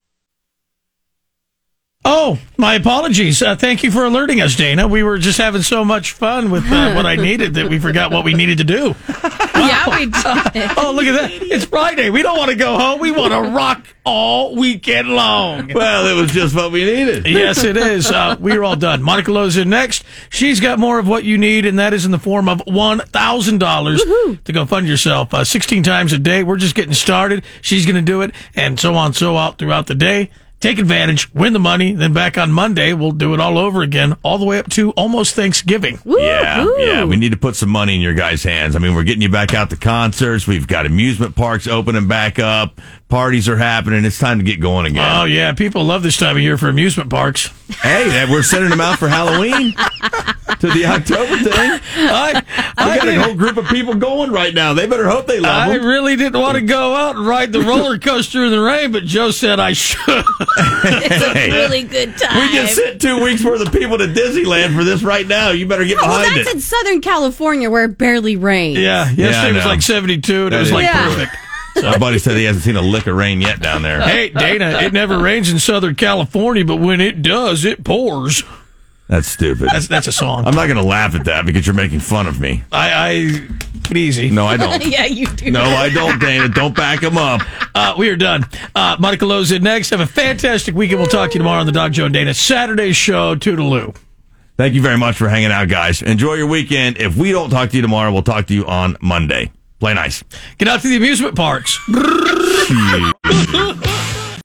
Oh, my apologies. Uh, thank you for alerting us, Dana. We were just having so much fun with uh, what I needed that we forgot what we needed to do. Yeah, we did. Oh, look at that. It's Friday. We don't want to go home. We want to rock all weekend long. Well, it was just what we needed. Yes, it is. Uh, we are all done. Monica Lowe's in next. She's got more of what you need, and that is in the form of one thousand dollars to go fund yourself. Uh, sixteen times a day. We're just getting started. She's going to do it, and so on, so out throughout the day. Take advantage, win the money, then back on Monday, we'll do it all over again, all the way up to almost Thanksgiving. Yeah, Woo-hoo. yeah. We need to put some money in your guys' hands. I mean, we're getting you back out to concerts. We've got amusement parks opening back up. Parties are happening. It's time to get going again. Oh, yeah. People love this time of year for amusement parks. Hey, we're sending them out for Halloween to the October thing. I, We I, got a didn't- whole group of people going right now. They better hope they love I them. really didn't want to go out and ride the roller coaster in the rain, but Joe said I should. It's a really good time. We just sent two weeks worth of people to Disneyland for this right now. You better get Oh, well, behind that's it. in Southern California where it barely rains. Yeah, Yeah, I yesterday was know. like seventy-two, and it That was is- like Yeah. perfect. My buddy said he hasn't seen a lick of rain yet down there. Hey, Dana, it never rains in Southern California, but when it does, it pours. That's stupid. That's that's a song. I'm not going to laugh at that because you're making fun of me. I, I take it easy. No, I don't. Yeah, you do. No, I don't, Dana. Don't back him up. Uh, we are done. Uh, Monica Lowe's in next. Have a fantastic weekend. We'll talk to you tomorrow on the Doc Joe and Dana Saturday show. Toodaloo. Thank you very much for hanging out, guys. Enjoy your weekend. If we don't talk to you tomorrow, we'll talk to you on Monday. Play nice. Get out to the amusement parks.